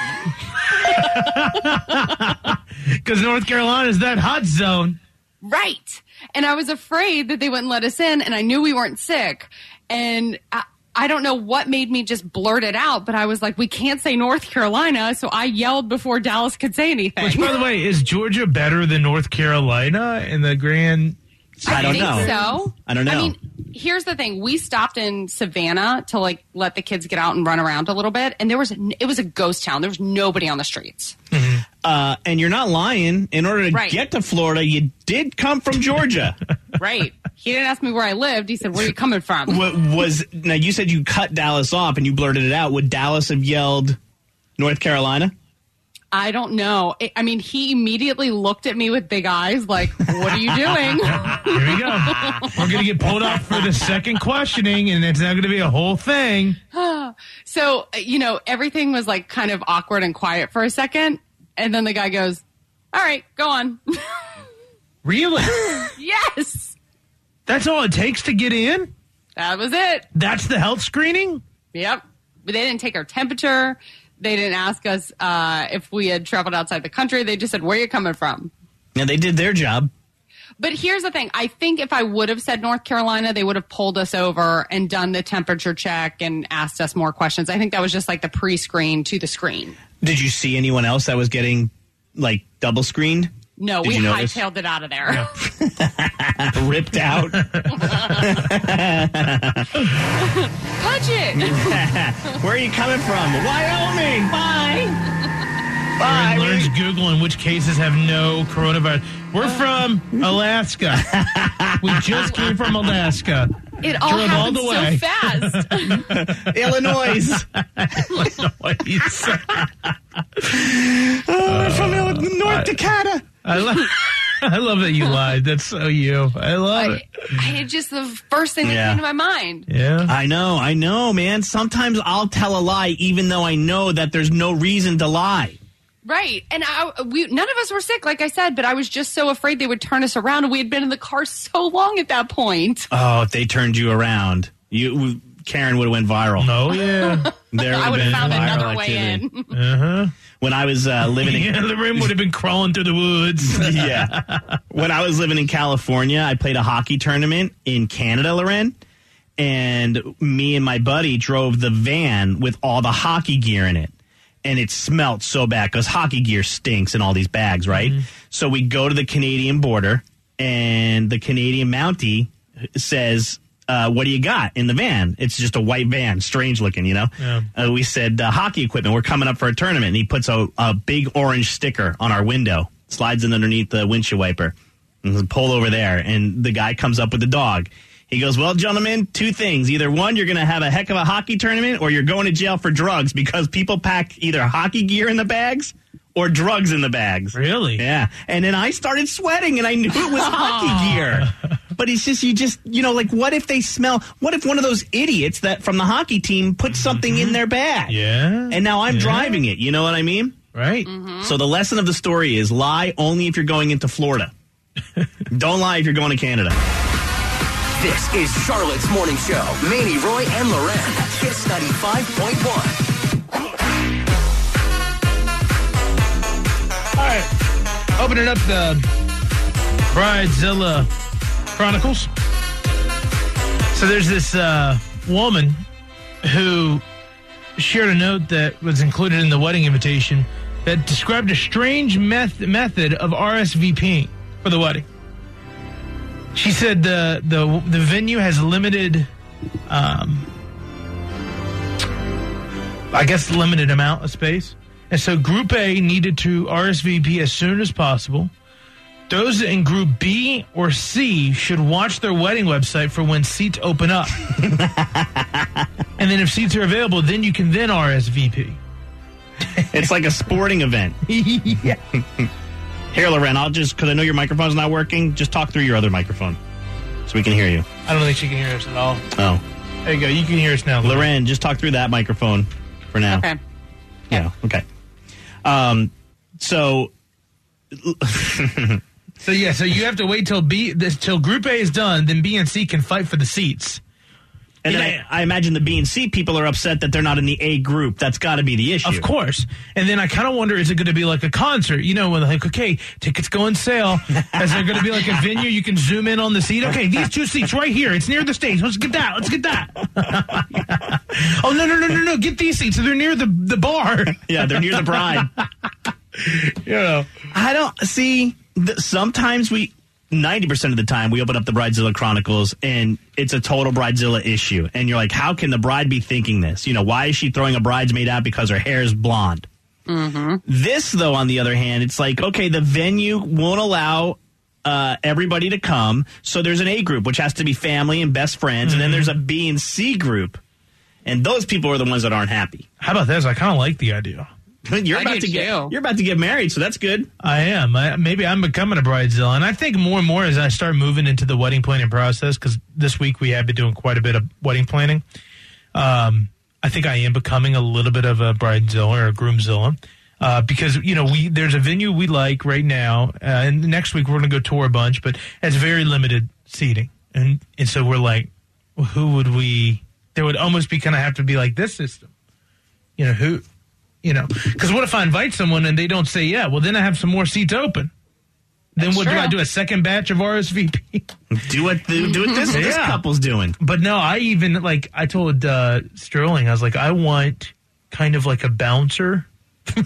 Because North Carolina is that hot zone. Right. And I was afraid that they wouldn't let us in, and I knew we weren't sick. And I, I don't know what made me just blurt it out, but I was like, we can't say North Carolina, so I yelled before Dallas could say anything. Which, by the way, is Georgia better than North Carolina in the grand... I don't think know. so. I don't know. I mean, here's the thing. We stopped in Savannah to like let the kids get out and run around a little bit, and there was it was a ghost town. There was nobody on the streets. Uh, and you're not lying. In order to Right. get to Florida, you did come from Georgia. Right. He didn't ask me where I lived. He said, "Where are you coming from?" What was now? You said you cut Dallas off and you blurted it out. Would Dallas have yelled North Carolina? I don't know. I I mean, he immediately looked at me with big eyes like, "What are you doing?" Here we go. We're going to get pulled up for the second questioning, and it's now going to be a whole thing. So, you know, everything was like kind of awkward and quiet for a second. And then the guy goes, "All right, go on." Really? Yes. That's all it takes to get in? That was it. That's the health screening? Yep. But they didn't take our temperature. They didn't ask us uh, if we had traveled outside the country. They just said, "Where are you coming from?" Yeah, they did their job. But here's the thing. I think if I would have said North Carolina, they would have pulled us over and done the temperature check and asked us more questions. I think that was just like the pre-screen to the screen. Did you see anyone else that was getting like double screened? No, Did we you notice? hightailed it out of there. Ripped out. Punch it. Where are you coming from? Wyoming. Bye. Bye. Lauren's Googling which cases have no coronavirus. We're from Alaska. We just came from Alaska. It all Drove all happened the so way. fast. Illinois. Oh, we're from Il- North Dakota. I love, I love that you lied. That's so you. I love I, it. I it's just the first thing that Yeah. came to my mind. Yeah. I know, I know, man. Sometimes I'll tell a lie even though I know that there's no reason to lie. Right. And I, we, none of us were sick, like I said, but I was just so afraid they would turn us around, and we had been in the car so long at that point. Oh, if they turned you around, you Karen would have went viral. Oh, yeah. There I would have been found viral another way activity. in. Uh-huh. When I was uh, living in Yeah, the room would have been crawling through the woods. yeah. When I was living in California, I played a hockey tournament in Canada, Loren, and me and my buddy drove the van with all the hockey gear in it. And it smelled so bad because hockey gear stinks in all these bags, right? Mm-hmm. So we go to the Canadian border, and the Canadian Mountie says, uh, what do you got in the van? It's just a white van, strange looking, you know? Yeah. Uh, we said, uh, hockey equipment. We're coming up for a tournament. And he puts a, a big orange sticker on our window. slides in underneath the windshield wiper. And pull over there, and the guy comes up with the dog. He goes, well, gentlemen, two things. Either one, you're going to have a heck of a hockey tournament, or you're going to jail for drugs because people pack either hockey gear in the bags or drugs in the bags. Really? Yeah. And then I started sweating, and I knew it was hockey gear. But it's just, you just, you know, like, what if they smell, what if one of those idiots that from the hockey team put something mm-hmm. in their bag? Yeah. And now I'm yeah. driving it. You know what I mean? Right. Mm-hmm. So the lesson of the story is lie only if you're going into Florida. Don't lie if you're going to Canada. This is Charlotte's Morning Show. Manny, Roy, and Loren. Kiss ninety-five point one. All right. Opening up the Bridezilla Chronicles. So there's this uh, woman who shared a note that was included in the wedding invitation that described a strange meth- method of R S V P for the wedding. She said the the the venue has limited, um, I guess, limited amount of space, and so Group A needed to R S V P as soon as possible. Those in Group B or C should watch their wedding website for when seats open up, and then if seats are available, then you can then R S V P. It's like a sporting event. Yeah. Here, Loren, I'll just, because I know your microphone's not working, just talk through your other microphone so we can hear you. I don't think she can hear us at all. Oh. There you go. You can hear us now. Loren, Loren just talk through that microphone for now. Okay. Yeah, okay. Um, so... so, yeah, so you have to wait till B, this, till Group A is done, then B and C can fight for the seats. And then Yeah. I, I imagine the B and C people are upset that they're not in the A group. That's got to be the issue. Of course. And then I kind of wonder, is it going to be like a concert? You know, when like, okay, tickets go on sale. Is there going to be like a venue you can zoom in on the seat? Okay, these two seats right here. It's near the stage. Let's get that. Let's get that. Oh, no, no, no, no, no. Get these seats. So they're near the, the bar. Yeah, they're near the bride. You know. I don't see. Th- sometimes we, ninety percent of the time, we open up the Bridezilla Chronicles and it's a total Bridezilla issue. And you're like, how can the bride be thinking this? You know, why is she throwing a bridesmaid out because her hair is blonde? Mm-hmm. This, though, on the other hand, it's like, okay, the venue won't allow uh, everybody to come. So there's an A group, which has to be family and best friends. Mm-hmm. And then there's a B and C group. And those people are the ones that aren't happy. How about this? I kind of like the idea. You're I about do to get too. you're about to get married, so that's good. I am. I, maybe I'm becoming a bridezilla, and I think more and more as I start moving into the wedding planning process, because this week we have been doing quite a bit of wedding planning. Um, I think I am becoming a little bit of a bridezilla or a groomzilla, uh, because you know we there's a venue we like right now, uh, and next week we're going to go tour a bunch, but it's very limited seating, and and so we're like, well, who would we? There would almost be kind of have to be like this system, you know who. You know, because what if I invite someone and they don't say yeah? Well, then I have some more seats open. Then That's what true. do I do? A second batch of R S V P? Do what do, do what this, this Yeah. couple's doing. But no, I even like I told uh, Sterling, I was like, I want kind of like a bouncer for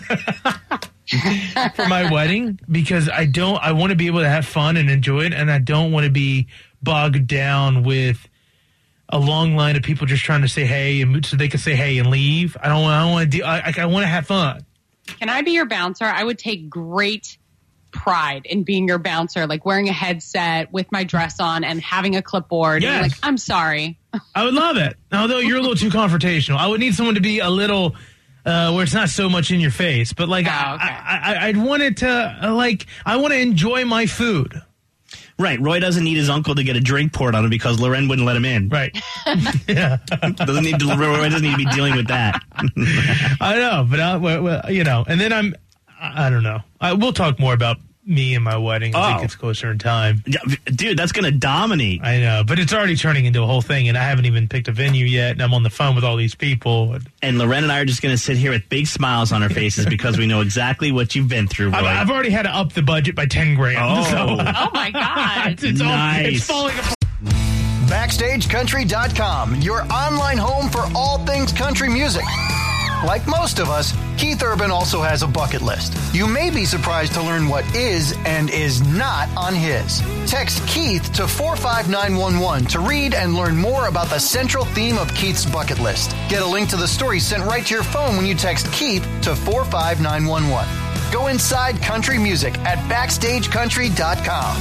my wedding because I don't. I want to be able to have fun and enjoy it, and I don't want to be bogged down with a long line of people just trying to say hey and so they can say hey and leave. I don't. I don't want to do. I, I want to have fun. Can I be your bouncer? I would take great pride in being your bouncer, like wearing a headset with my dress on and having a clipboard. Yes. And like, I'm sorry. I would love it. Although you're a little too confrontational. I would need someone to be a little uh, where it's not so much in your face. But like, Oh, I, okay. I, I, I'd want it to uh, like I want to enjoy my food. Right. Roy doesn't need his uncle to get a drink poured on him because Loren wouldn't let him in. Right. Yeah. Doesn't need to, Roy doesn't need to be dealing with that. I know, but I, well, well, you know, and then I'm, I I don't know. I, we'll talk more about me and my wedding as Oh. it gets closer in time. Yeah, dude, that's going to dominate. I know, but it's already turning into a whole thing, and I haven't even picked a venue yet, and I'm on the phone with all these people. And Loren and I are just going to sit here with big smiles on our faces because we know exactly what you've been through, Roy. I've, I've already had to up the budget by ten grand. Oh. So. Oh my God. it's, it's, all, Nice. it's falling apart. Backstage Country dot com, your online home for all things country music. Like most of us, Keith Urban also has a bucket list. You may be surprised to learn what is and is not on his. Text Keith to four five nine one one to read and learn more about the central theme of Keith's bucket list. Get a link to the story sent right to your phone when you text Keith to four five nine one one. Go inside country music at backstage country dot com.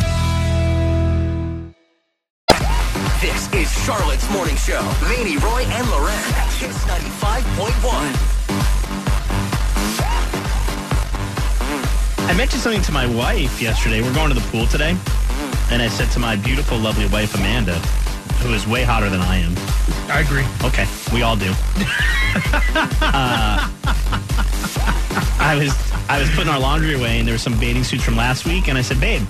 This is Charlotte's Morning Show. Manny, Roy, and Loren at Kiss ninety-five point one. I mentioned something to my wife yesterday. We're going to the pool today. And I said to my beautiful, lovely wife, Amanda, who is way hotter than I am. I agree. Okay, we all do. uh, I was I was putting our laundry away, and there were some bathing suits from last week, and I said, babe,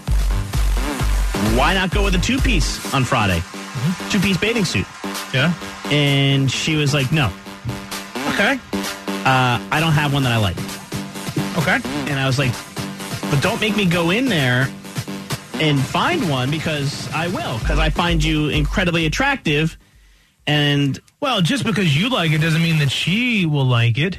why not go with a two-piece on Friday? Mm-hmm. Two-piece bathing suit. Yeah. And she was like, no. Okay. Uh, I don't have one that I like. Okay. And I was like, but don't make me go in there and find one, because I will, because I find you incredibly attractive. And well, just because you like it doesn't mean that she will like it.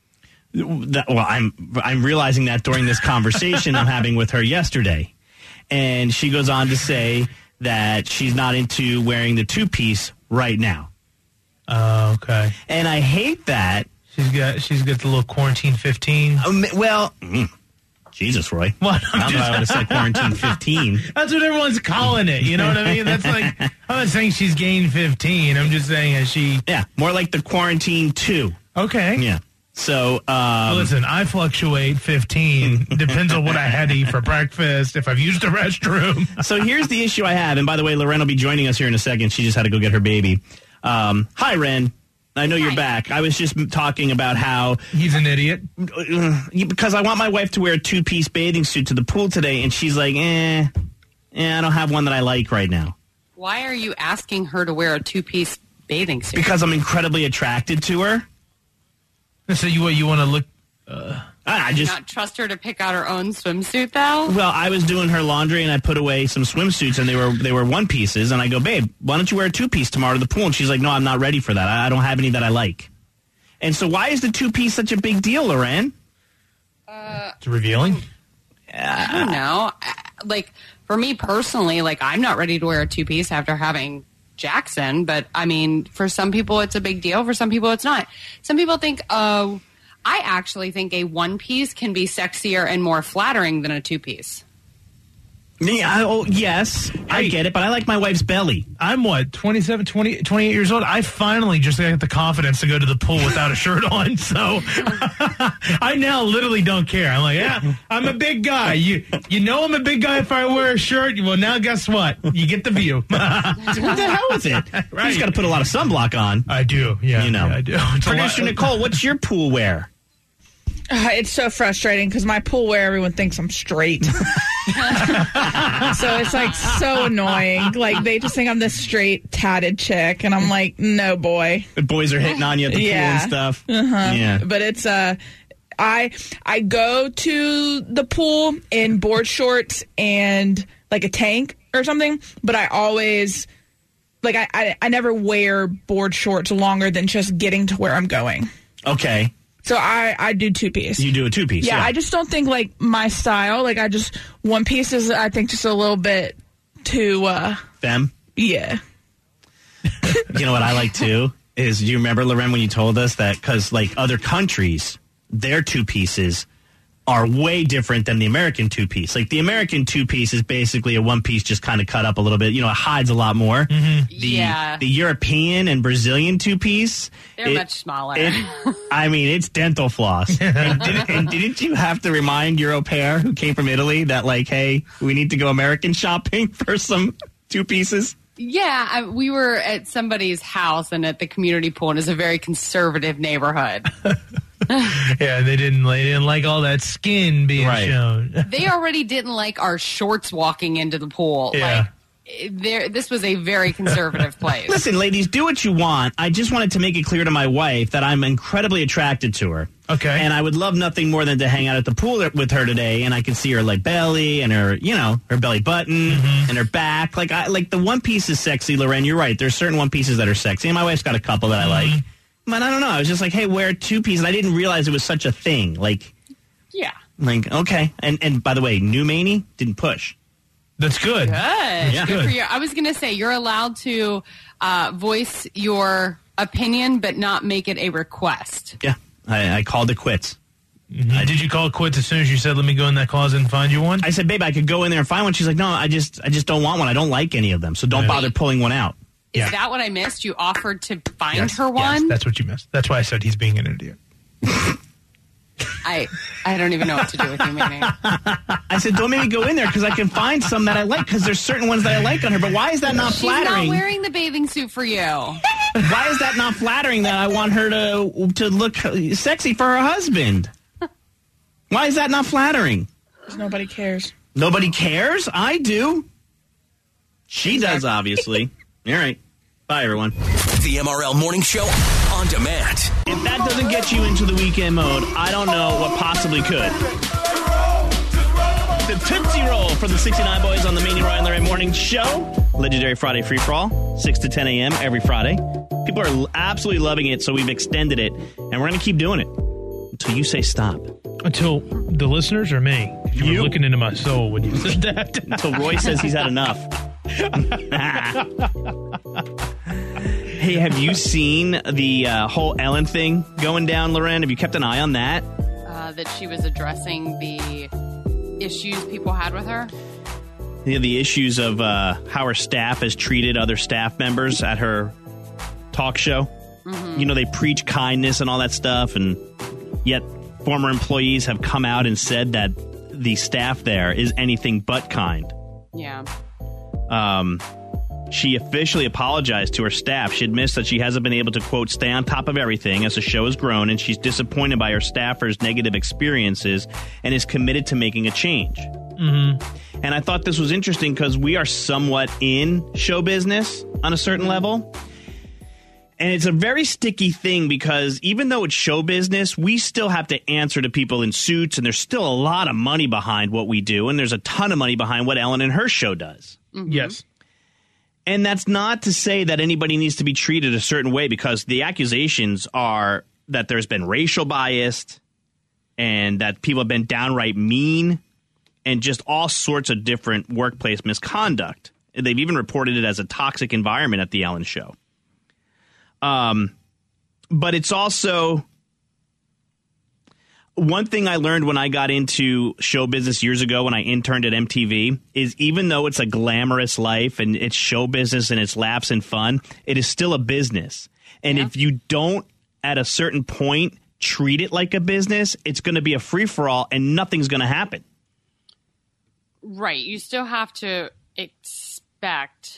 That, well, I'm I'm realizing that during this conversation I'm having with her yesterday. And she goes on to say that she's not into wearing the two-piece right now. Oh, uh, okay. And I hate that. She's got she's got the little quarantine fifteen. Um, well, mm, Jesus, Roy. What? I don't know I would have said quarantine fifteen. That's what everyone's calling it. You know what I mean? That's like, I'm not saying she's gained fifteen. I'm just saying that she... Yeah, more like the quarantine two. Okay. Yeah. So, um... well, listen, I fluctuate fifteen. Depends on what I had to eat for breakfast, if I've used the restroom. So here's the issue I have. And by the way, Loren will be joining us here in a second. She just had to go get her baby. Um, hi, Ren. I know Hi. You're back. I was just talking about how... He's an idiot. Because I want my wife to wear a two-piece bathing suit to the pool today, and she's like, eh, eh, I don't have one that I like right now. Why are you asking her to wear a two-piece bathing suit? Because I'm incredibly attracted to her. So you, you want to look... Uh... I just not trust her to pick out her own swimsuit, though. Well, I was doing her laundry and I put away some swimsuits and they were they were one pieces, and I go, babe, why don't you wear a two piece tomorrow to the pool? And she's like, no, I'm not ready for that. I, I don't have any that I like. And so, why is the two piece such a big deal, Loren? Uh, it's revealing. I don't know. Like for me personally, like I'm not ready to wear a two piece after having Jackson, but I mean, for some people it's a big deal. For some people it's not. Some people think, oh. Uh, I actually think a one-piece can be sexier and more flattering than a two-piece. Yeah, oh, yes, I hey, get it, but I like my wife's belly. I'm, what, twenty-seven, twenty, twenty-eight years old? I finally just got the confidence to go to the pool without a shirt on, so I now literally don't care. I'm like, yeah, I'm a big guy. You you know I'm a big guy if I wear a shirt? Well, now guess what? You get the view. What the hell is it? Right. You just got to put a lot of sunblock on. I do, yeah. You know. Yeah, I do. Producer Nicole, what's your pool wear? Uh, it's so frustrating because my pool wear, everyone thinks I'm straight. So it's like so annoying. Like they just think I'm this straight tatted chick, and I'm like, no, boy. The boys are hitting on you at the yeah. pool and stuff. Uh-huh. Yeah, but it's uh, I I go to the pool in board shorts and like a tank or something, but I always like I I, I never wear board shorts longer than just getting to where I'm going. Okay. So I, I do two-piece. You do a two-piece, yeah, yeah. I just don't think, like, my style. Like, I just, one piece is, I think, just a little bit too, uh... Femme? Yeah. You know what I like, too? Is, do you remember, Loren, when you told us that, because, like, other countries, their two-pieces are way different than the American two-piece. Like, the American two-piece is basically a one-piece just kind of cut up a little bit. You know, it hides a lot more. Mm-hmm. The, yeah. The European and Brazilian two-piece... They're it, much smaller. It, I mean, it's dental floss. and, didn't, and didn't you have to remind your au pair who came from Italy that, like, hey, we need to go American shopping for some two-pieces? Yeah, I, we were at somebody's house and at the community pool, and it's a very conservative neighborhood. Yeah, they didn't, they didn't like all that skin being right. shown. They already didn't like our shorts walking into the pool. Yeah. Like, there, this was a very conservative place. Listen, ladies, do what you want. I just wanted to make it clear to my wife that I'm incredibly attracted to her. Okay. And I would love nothing more than to hang out at the pool with her today, and I can see her like belly and her, you know, her belly button mm-hmm. and her back. Like, I like the one piece is sexy, Loren. You're right. There's certain one pieces that are sexy, and my wife's got a couple that I like. Mm-hmm. But I don't know. I was just like, hey, wear two pieces. I didn't realize it was such a thing. Like, yeah. Like, okay. And and by the way, new Maney didn't push. That's good. Good. Yeah. Good for you. I was going to say, you're allowed to uh, voice your opinion, but not make it a request. Yeah. I, I called it quits. Mm-hmm. Uh, did you call it quits as soon as you said, let me go in that closet and find you one? I said, babe, I could go in there and find one. She's like, no, I just I just don't want one. I don't like any of them. So don't yeah. bother pulling one out. Is yeah. that what I missed? You offered to find yes, her one? Yes, that's what you missed. That's why I said he's being an idiot. I I don't even know what to do with you, Manny. I said, don't make me go in there because I can find some that I like because there's certain ones that I like on her. But why is that not She's flattering? She's not wearing the bathing suit for you. Why is that not flattering that I want her to to look sexy for her husband? Why is that not flattering? Because nobody cares. Nobody cares? I do. She does, obviously. All right. Bye, everyone. The M R L Morning Show on demand. If that doesn't get you into the weekend mode, I don't know what possibly could. The Tootsie Roll for the sixty-nine Boys on the Manny, Roy, and Larry Morning Show. Legendary Friday free-for-all, six to ten a.m. every Friday. People are absolutely loving it, so we've extended it, and we're going to keep doing it until you say stop. Until the listeners or me? You, you were looking into my soul when you said that. Until Roy says he's had enough. Hey, have you seen the uh, whole Ellen thing going down, Loren? Have you kept an eye on that? Uh, that she was addressing the issues people had with her? Yeah, the issues of uh, how her staff has treated other staff members at her talk show. Mm-hmm. You know, they preach kindness and all that stuff, and yet former employees have come out and said that the staff there is anything but kind. Yeah. Um, she officially apologized to her staff. She admits that she hasn't been able to, quote, stay on top of everything as the show has grown, and she's disappointed by her staffers' negative experiences and is committed to making a change. Mm-hmm. And I thought this was interesting because we are somewhat in show business on a certain level. And it's a very sticky thing because even though it's show business, we still have to answer to people in suits, and there's still a lot of money behind what we do, and there's a ton of money behind what Ellen and her show does. Mm-hmm. Yes. And that's not to say that anybody needs to be treated a certain way, because the accusations are that there's been racial bias and that people have been downright mean and just all sorts of different workplace misconduct. They've even reported it as a toxic environment at the Ellen Show. Um, but it's also one thing I learned when I got into show business years ago when I interned at M T V is even though it's a glamorous life and it's show business and it's laughs and fun, it is still a business. And yeah. if you don't at a certain point treat it like a business, it's going to be a free-for-all and nothing's going to happen. Right. You still have to expect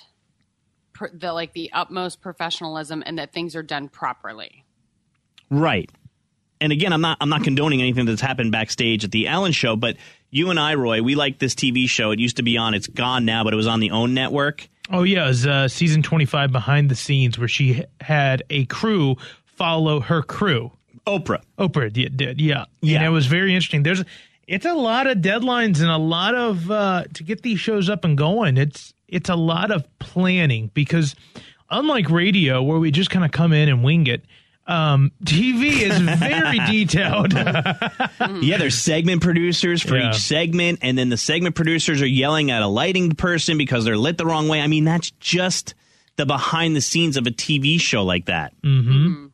the like the utmost professionalism and that things are done properly. Right. And again, I'm not I'm not condoning anything that's happened backstage at the Ellen Show, but you and I, Roy, we like this T V show. It used to be on, it's gone now, but it was on the OWN network. Oh, yeah. It was uh, season twenty-five Behind the Scenes, where she had a crew follow her crew. Oprah. Oprah did, did yeah. Yeah. And it was very interesting. There's It's a lot of deadlines and a lot of, uh, to get these shows up and going, it's it's a lot of planning, because unlike radio where we just kind of come in and wing it, um, T V is very detailed. Yeah, there's segment producers for yeah. each segment, and then the segment producers are yelling at a lighting person because they're lit the wrong way. I mean, that's just the behind the scenes of a T V show like that. Mm-hmm.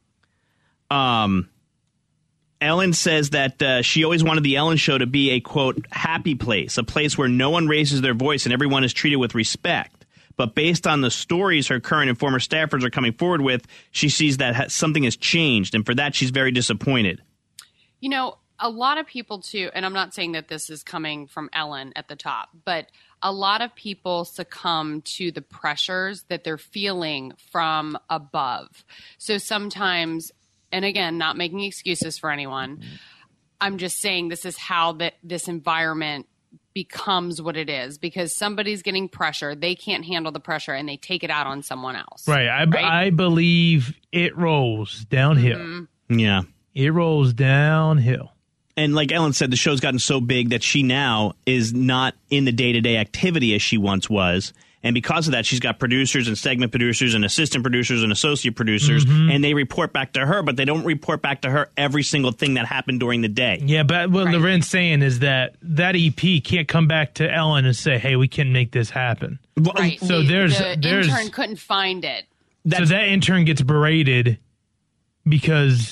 Um, Ellen says that uh, she always wanted the Ellen Show to be a, quote, happy place, a place where no one raises their voice and everyone is treated with respect. But based on the stories her current and former staffers are coming forward with, she sees that ha- something has changed, and for that she's very disappointed. You know, a lot of people, too, and I'm not saying that this is coming from Ellen at the top, but a lot of people succumb to the pressures that they're feeling from above. So sometimes, and again, not making excuses for anyone, I'm just saying this is how that this environment becomes what it is, because somebody's getting pressure, they can't handle the pressure, and they take it out on someone else. Right. I, right? I believe it rolls downhill. Mm-hmm. Yeah. It rolls downhill. And like Ellen said, the show's gotten so big that she now is not in the day-to-day activity as she once was. And because of that, she's got producers and segment producers and assistant producers and associate producers, mm-hmm. and they report back to her, but they don't report back to her every single thing that happened during the day. Yeah, but what right. Loren's saying is that that E P can't come back to Ellen and say, hey, we can make this happen. Right. So the, there's... The there's intern couldn't find it. So that intern gets berated because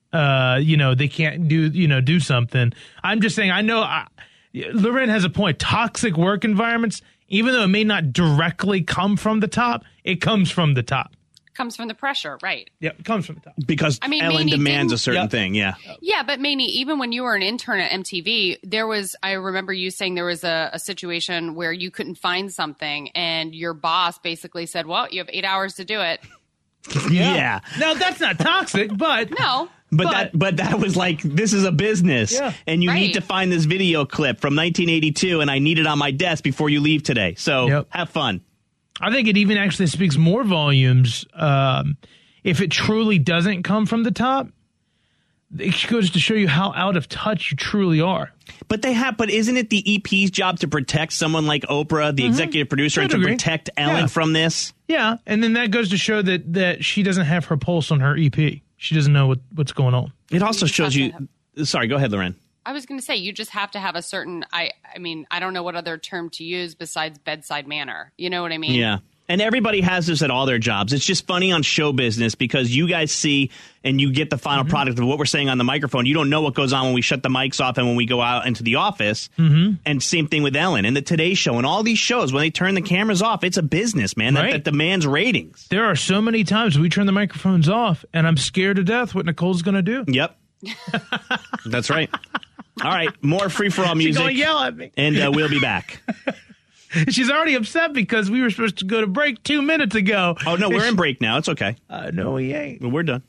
uh, you know, they can't do, you know, do something. I'm just saying, I know I, Loren has a point. Toxic work environments, even though it may not directly come from the top, it comes from the top. Comes from the pressure, right? Yep, it comes from the top. Because I mean, Ellen Maney demands didn't- a certain Yep. thing, yeah. Yeah, but Maney, even when you were an intern at M T V, there was, I remember you saying there was a, a situation where you couldn't find something and your boss basically said, well, you have eight hours to do it. Yeah. Now, that's not toxic, but No. But, But- that but that was like, this is a business. Yeah. And you Right. need to find this video clip from nineteen eighty-two, and I need it on my desk before you leave today. So Yep. have fun. I think it even actually speaks more volumes um, if it truly doesn't come from the top. It goes to show you how out of touch you truly are. But they have. But isn't it the E P's job to protect someone like Oprah, the executive producer, I and to agree. protect Ellen Yeah. from this? Yeah, and then that goes to show that that she doesn't have her pulse on her E P. She doesn't know what, what's going on. It also just shows have you. Sorry, go ahead, Loren. I was going to say, you just have to have a certain, I, I mean, I don't know what other term to use besides bedside manner. You know what I mean? Yeah. And everybody has this at all their jobs. It's just funny on show business because you guys see and you get the final Mm-hmm. product of what we're saying on the microphone. You don't know what goes on when we shut the mics off and when we go out into the office. Mm-hmm. And same thing with Ellen and the Today Show and all these shows. When they turn the cameras off, it's a business, man, that, Right. that demands ratings. There are so many times we turn the microphones off, and I'm scared to death what Nicole's going to do. Yep. That's right. All right. More free-for-all She's music. going to yell at me. And uh, we'll be back. She's already upset because we were supposed to go to break two minutes ago. Oh, no, we're in break now. It's okay. Uh, no, we ain't. We're done.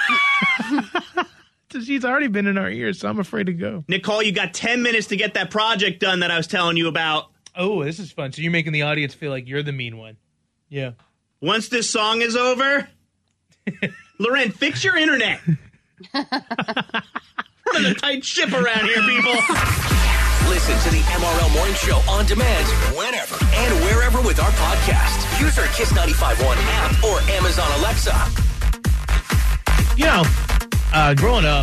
She's already been in our ears, so I'm afraid to go. Nicole, you got ten minutes to get that project done that I was telling you about. Oh, this is fun. So you're making the audience feel like you're the mean one. Yeah. Once this song is over, Loren, fix your internet. Running a tight ship around here, people. Listen to the M R L Morning Show on demand whenever and wherever with our podcast. Use our Kiss ninety-five point one app or Amazon Alexa. You know, uh, growing up,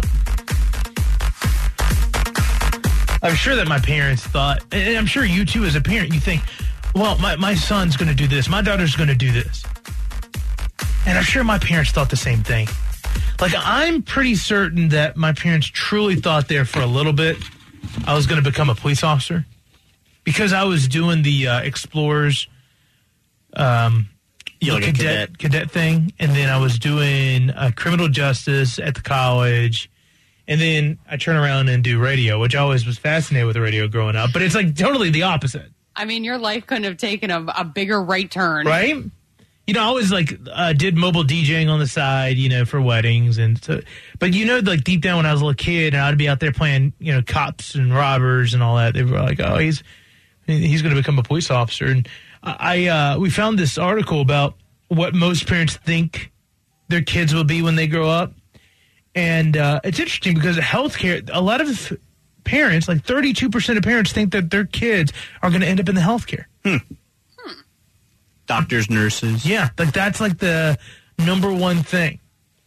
I'm sure that my parents thought, and I'm sure you too as a parent, you think, well, my, my son's going to do this. My daughter's going to do this. And I'm sure my parents thought the same thing. Like, I'm pretty certain that my parents truly thought there for a little bit I was going to become a police officer because I was doing the uh, Explorers um, You like a cadet, cadet thing, and then I was doing uh, criminal justice at the college, and then I turn around and do radio, which I always was fascinated with the radio growing up, but it's like totally the opposite. I mean, your life couldn't have taken a, a bigger right turn. Right? You know, I always like uh, did mobile DJing on the side, you know, for weddings and so. But you know, like deep down when I was a little kid, and I'd be out there playing, you know, cops and robbers and all that. They were like, "Oh, he's he's going to become a police officer." And I uh, we found this article about what most parents think their kids will be when they grow up, and uh, it's interesting because healthcare. A lot of parents, like thirty-two percent of parents, think that their kids are going to end up in the healthcare. Hmm. Doctors, nurses. Yeah, like that's like the number one thing.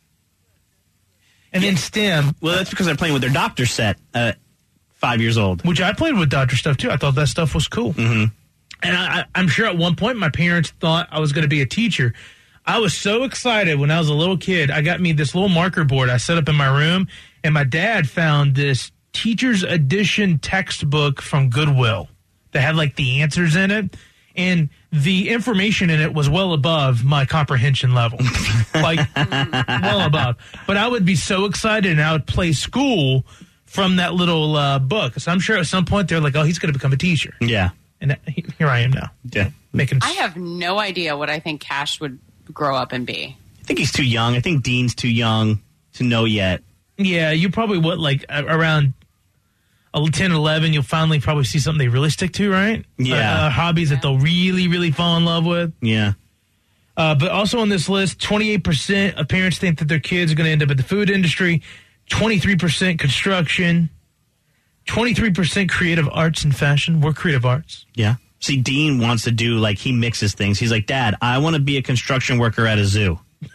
And then STEM, Well, that's because they're playing with their doctor set at five years old. which I played with doctor stuff too. I thought that stuff was cool. Mm-hmm. And I, I, I'm sure at one point my parents thought I was going to be a teacher. I was so excited when I was a little kid. I got me this little marker board I set up in my room, and my dad found this teacher's edition textbook from Goodwill that had like the answers in it. And the information in it was well above my comprehension level, like well above. But I would be so excited, and I would play school from that little uh, book. So I'm sure at some point they're like, "Oh, he's going to become a teacher." Yeah. And here I am now, Yeah. making. I have no idea what I think Cash would grow up and be. I think he's too young. I think Dean's too young to know yet. Yeah, you probably what like a- around ten, eleven, you'll finally probably see something they really stick to, right? Yeah. uh, hobbies that they'll really, really fall in love with. Yeah. Uh, but also on this list, twenty-eight percent of parents think that their kids are going to end up in the food industry, twenty-three percent construction, twenty-three percent creative arts and fashion. We're creative arts. Yeah. See, Dean wants to do, like, he mixes things. He's like, Dad, I want to be a construction worker at a zoo.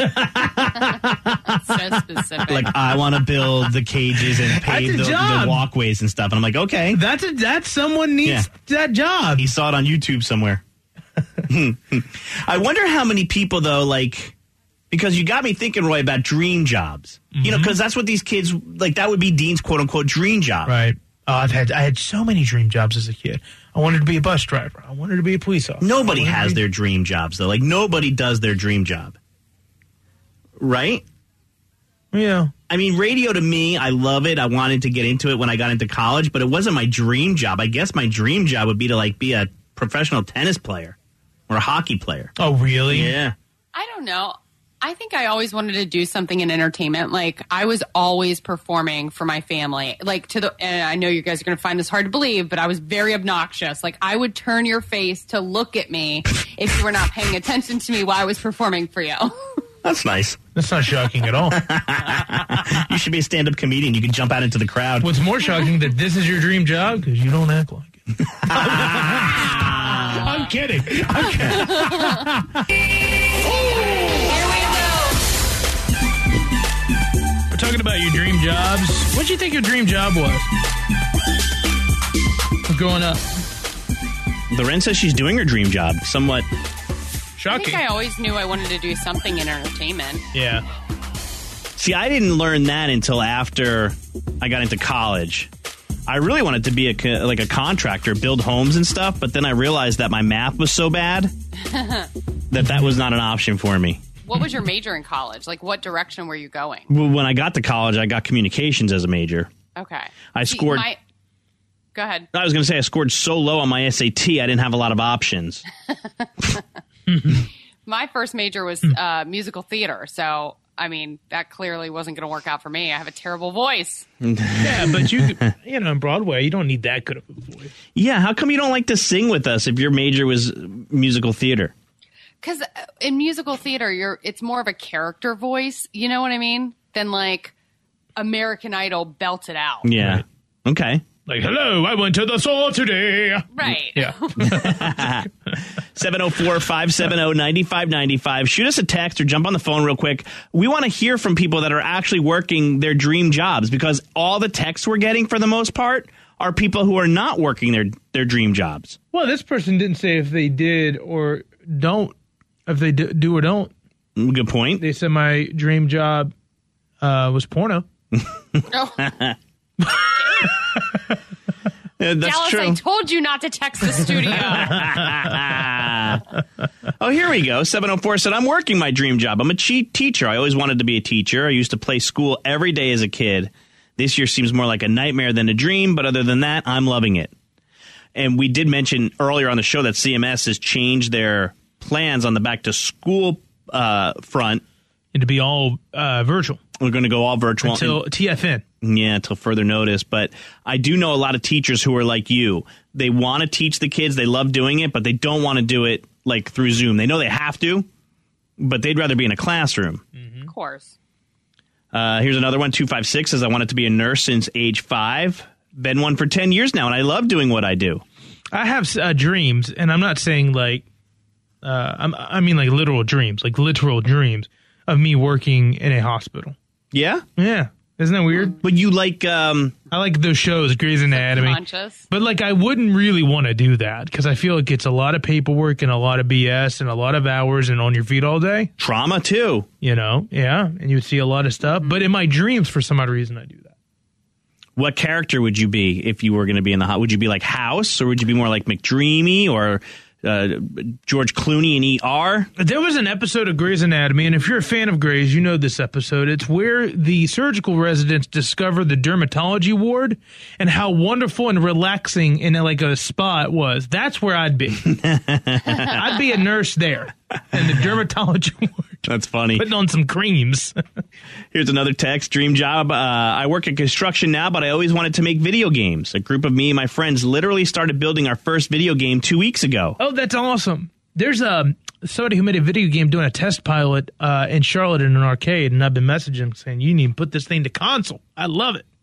So specific. Like, I want to build the cages and pave That's a the, job. the walkways and stuff. And I'm like, okay. That's a, that's someone needs that job. He saw it on YouTube somewhere. I wonder how many people, though, like, Because you got me thinking, Roy, about dream jobs. Mm-hmm. You know, because that's what these kids, like, that would be Dean's quote-unquote dream job. Right. Oh, I've had I had so many dream jobs as a kid. I wanted to be a bus driver. I wanted to be a police officer. Nobody has be... their dream jobs, though. Like, nobody does their dream job. Right? Yeah. I mean, radio to me, I love it. I wanted to get into it when I got into college, but it wasn't my dream job. I guess my dream job would be to, like, be a professional tennis player or a hockey player. Oh, really? Yeah. I don't know. I think I always wanted to do something in entertainment. Like, I was always performing for my family. Like, to the, and I know you guys are going to find this hard to believe, but I was very obnoxious. Like, I would turn your face to look at me if you were not paying attention to me while I was performing for you. That's nice. That's not shocking at all. You should be a stand-up comedian. You can jump out into the crowd. What's more shocking that this is your dream job? Because you don't act like it. I'm kidding. I'm kidding. We're talking about your dream jobs. What did you think your dream job was? Growing up. Loren says she's doing her dream job. Somewhat shocking. I think I always knew I wanted to do something in entertainment. Yeah. See, I didn't learn that until after I got into college. I really wanted to be a, like a contractor, build homes and stuff, but then I realized that my math was so bad that that was not an option for me. What was your major in college? Like, what direction were you going? Well, when I got to college, I got communications as a major. Okay. I See, scored... My, go ahead. I was going to say I scored so low on my S A T, I didn't have a lot of options. My first major was uh, musical theater, so... I mean, that clearly wasn't going to work out for me. I have a terrible voice. Yeah, but you, you know, on Broadway, you don't need that good of a voice. Yeah, how come you don't like to sing with us if your major was musical theater? Because in musical theater, you're it's more of a character voice, you know what I mean? Than like American Idol belt it out. Yeah. Right. Okay. Like, hello, I went to the store today. Right. Yeah. seven oh four, five seven oh, nine five nine five. Shoot us a text or jump on the phone real quick. We want to hear from people that are actually working their dream jobs, because all the texts we're getting for the most part are people who are not working their, their dream jobs. Well, this person didn't say if they did or don't, if they do, do or don't. Good point. They said my dream job uh, was porno. Oh. Yeah, that's Dallas, true. I told you not to text the studio. Oh, here we go. seven oh four said, I'm working my dream job. I'm a cheat teacher. I always wanted to be a teacher. I used to play school every day as a kid. This year seems more like a nightmare than a dream, but other than that, I'm loving it. And we did mention earlier on the show that C M S has changed their plans on the back to school uh, front. And to be all uh, virtual. We're going to go all virtual. Until and, T F N. Yeah, until further notice. But I do know a lot of teachers who are like you. They want to teach the kids. They love doing it, but they don't want to do it like through Zoom. They know they have to, but they'd rather be in a classroom. Mm-hmm. Of course. Uh, here's another one. two five six says, I wanted to be a nurse since age five. Been one for ten years now, and I love doing what I do. I have uh, dreams, and I'm not saying like, uh, I'm, I mean like literal dreams, like literal dreams of me working in a hospital. Yeah? Yeah. Isn't that weird? But you like... Um, I like those shows, Grey's Anatomy. Conscious. But like I wouldn't really want to do that because I feel like it's a lot of paperwork and a lot of B S and a lot of hours and on your feet all day. Trauma, too. You know? Yeah. And you would see a lot of stuff. But in my dreams, for some odd reason, I do that. What character would you be if you were going to be in the hot? Would you be like House, or would you be more like McDreamy, or uh, George Clooney in E R? There was an episode of Grey's Anatomy, and if you're a fan of Grey's, you know this episode. It's where the surgical residents discover the dermatology ward and how wonderful and relaxing in like a spa it was. That's where I'd be. I'd be a nurse there in the dermatology ward. That's funny. Putting on some creams. Here's another text. Dream job. Uh, I work in construction now, but I always wanted to make video games. A group of me and my friends literally started building our first video game two weeks ago. Oh, that's awesome. There's um, somebody who made a video game doing a test pilot uh, in Charlotte in an arcade, and I've been messaging saying, you need to put this thing to console. I love it.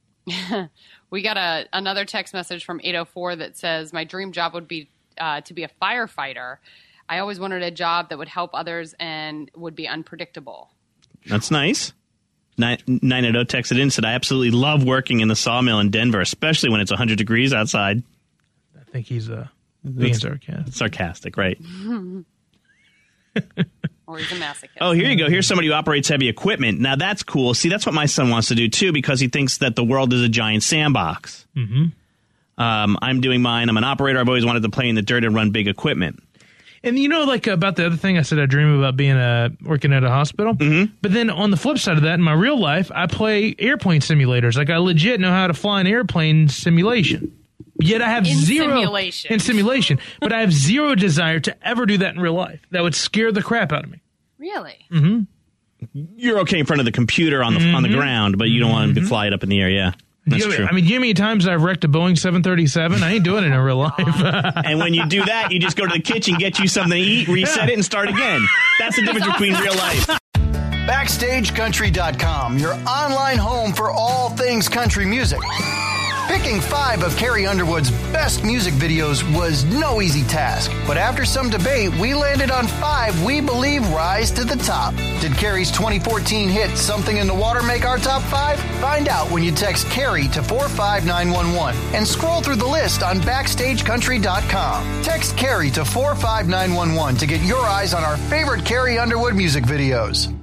We got a another text message from eight oh four that says, my dream job would be uh, to be a firefighter. I always wanted a job that would help others and would be unpredictable. That's nice. nine eighty texted in and said, I absolutely love working in the sawmill in Denver, especially when it's one hundred degrees outside. I think he's uh, being That's sarcastic. Sarcastic, right. Well, Or he's a masochist. Oh, here you go. Here's somebody who operates heavy equipment. Now, that's cool. See, that's what my son wants to do, too, because he thinks that the world is a giant sandbox. Mm-hmm. Um, I'm doing mine. I'm an operator. I've always wanted to play in the dirt and run big equipment. And you know, like about the other thing I said, I dream about being a working at a hospital. Mm-hmm. But then on the flip side of that, in my real life, I play airplane simulators. Like I legit know how to fly an airplane simulation. Yet I have in zero simulation. in simulation, but I have zero desire to ever do that in real life. That would scare the crap out of me. Really? Mm-hmm. You're okay in front of the computer on the mm-hmm. on the ground, but you don't want mm-hmm. to fly it up in the air. Yeah. That's you, true. I mean, you know how many times I've wrecked a Boeing seven thirty-seven? I ain't doing it in real life. And when you do that, you just go to the kitchen, get you something to eat, reset it, and start again. That's the difference between real life. Backstage Country dot com, your online home for all things country music. Picking five of Carrie Underwood's best music videos was no easy task, but after some debate, we landed on five we believe rise to the top. Did Carrie's twenty fourteen hit Something in the Water make our top five? Find out when you text Carrie to four five nine one one and scroll through the list on Backstage Country dot com. Text Carrie to four five nine one one to get your eyes on our favorite Carrie Underwood music videos.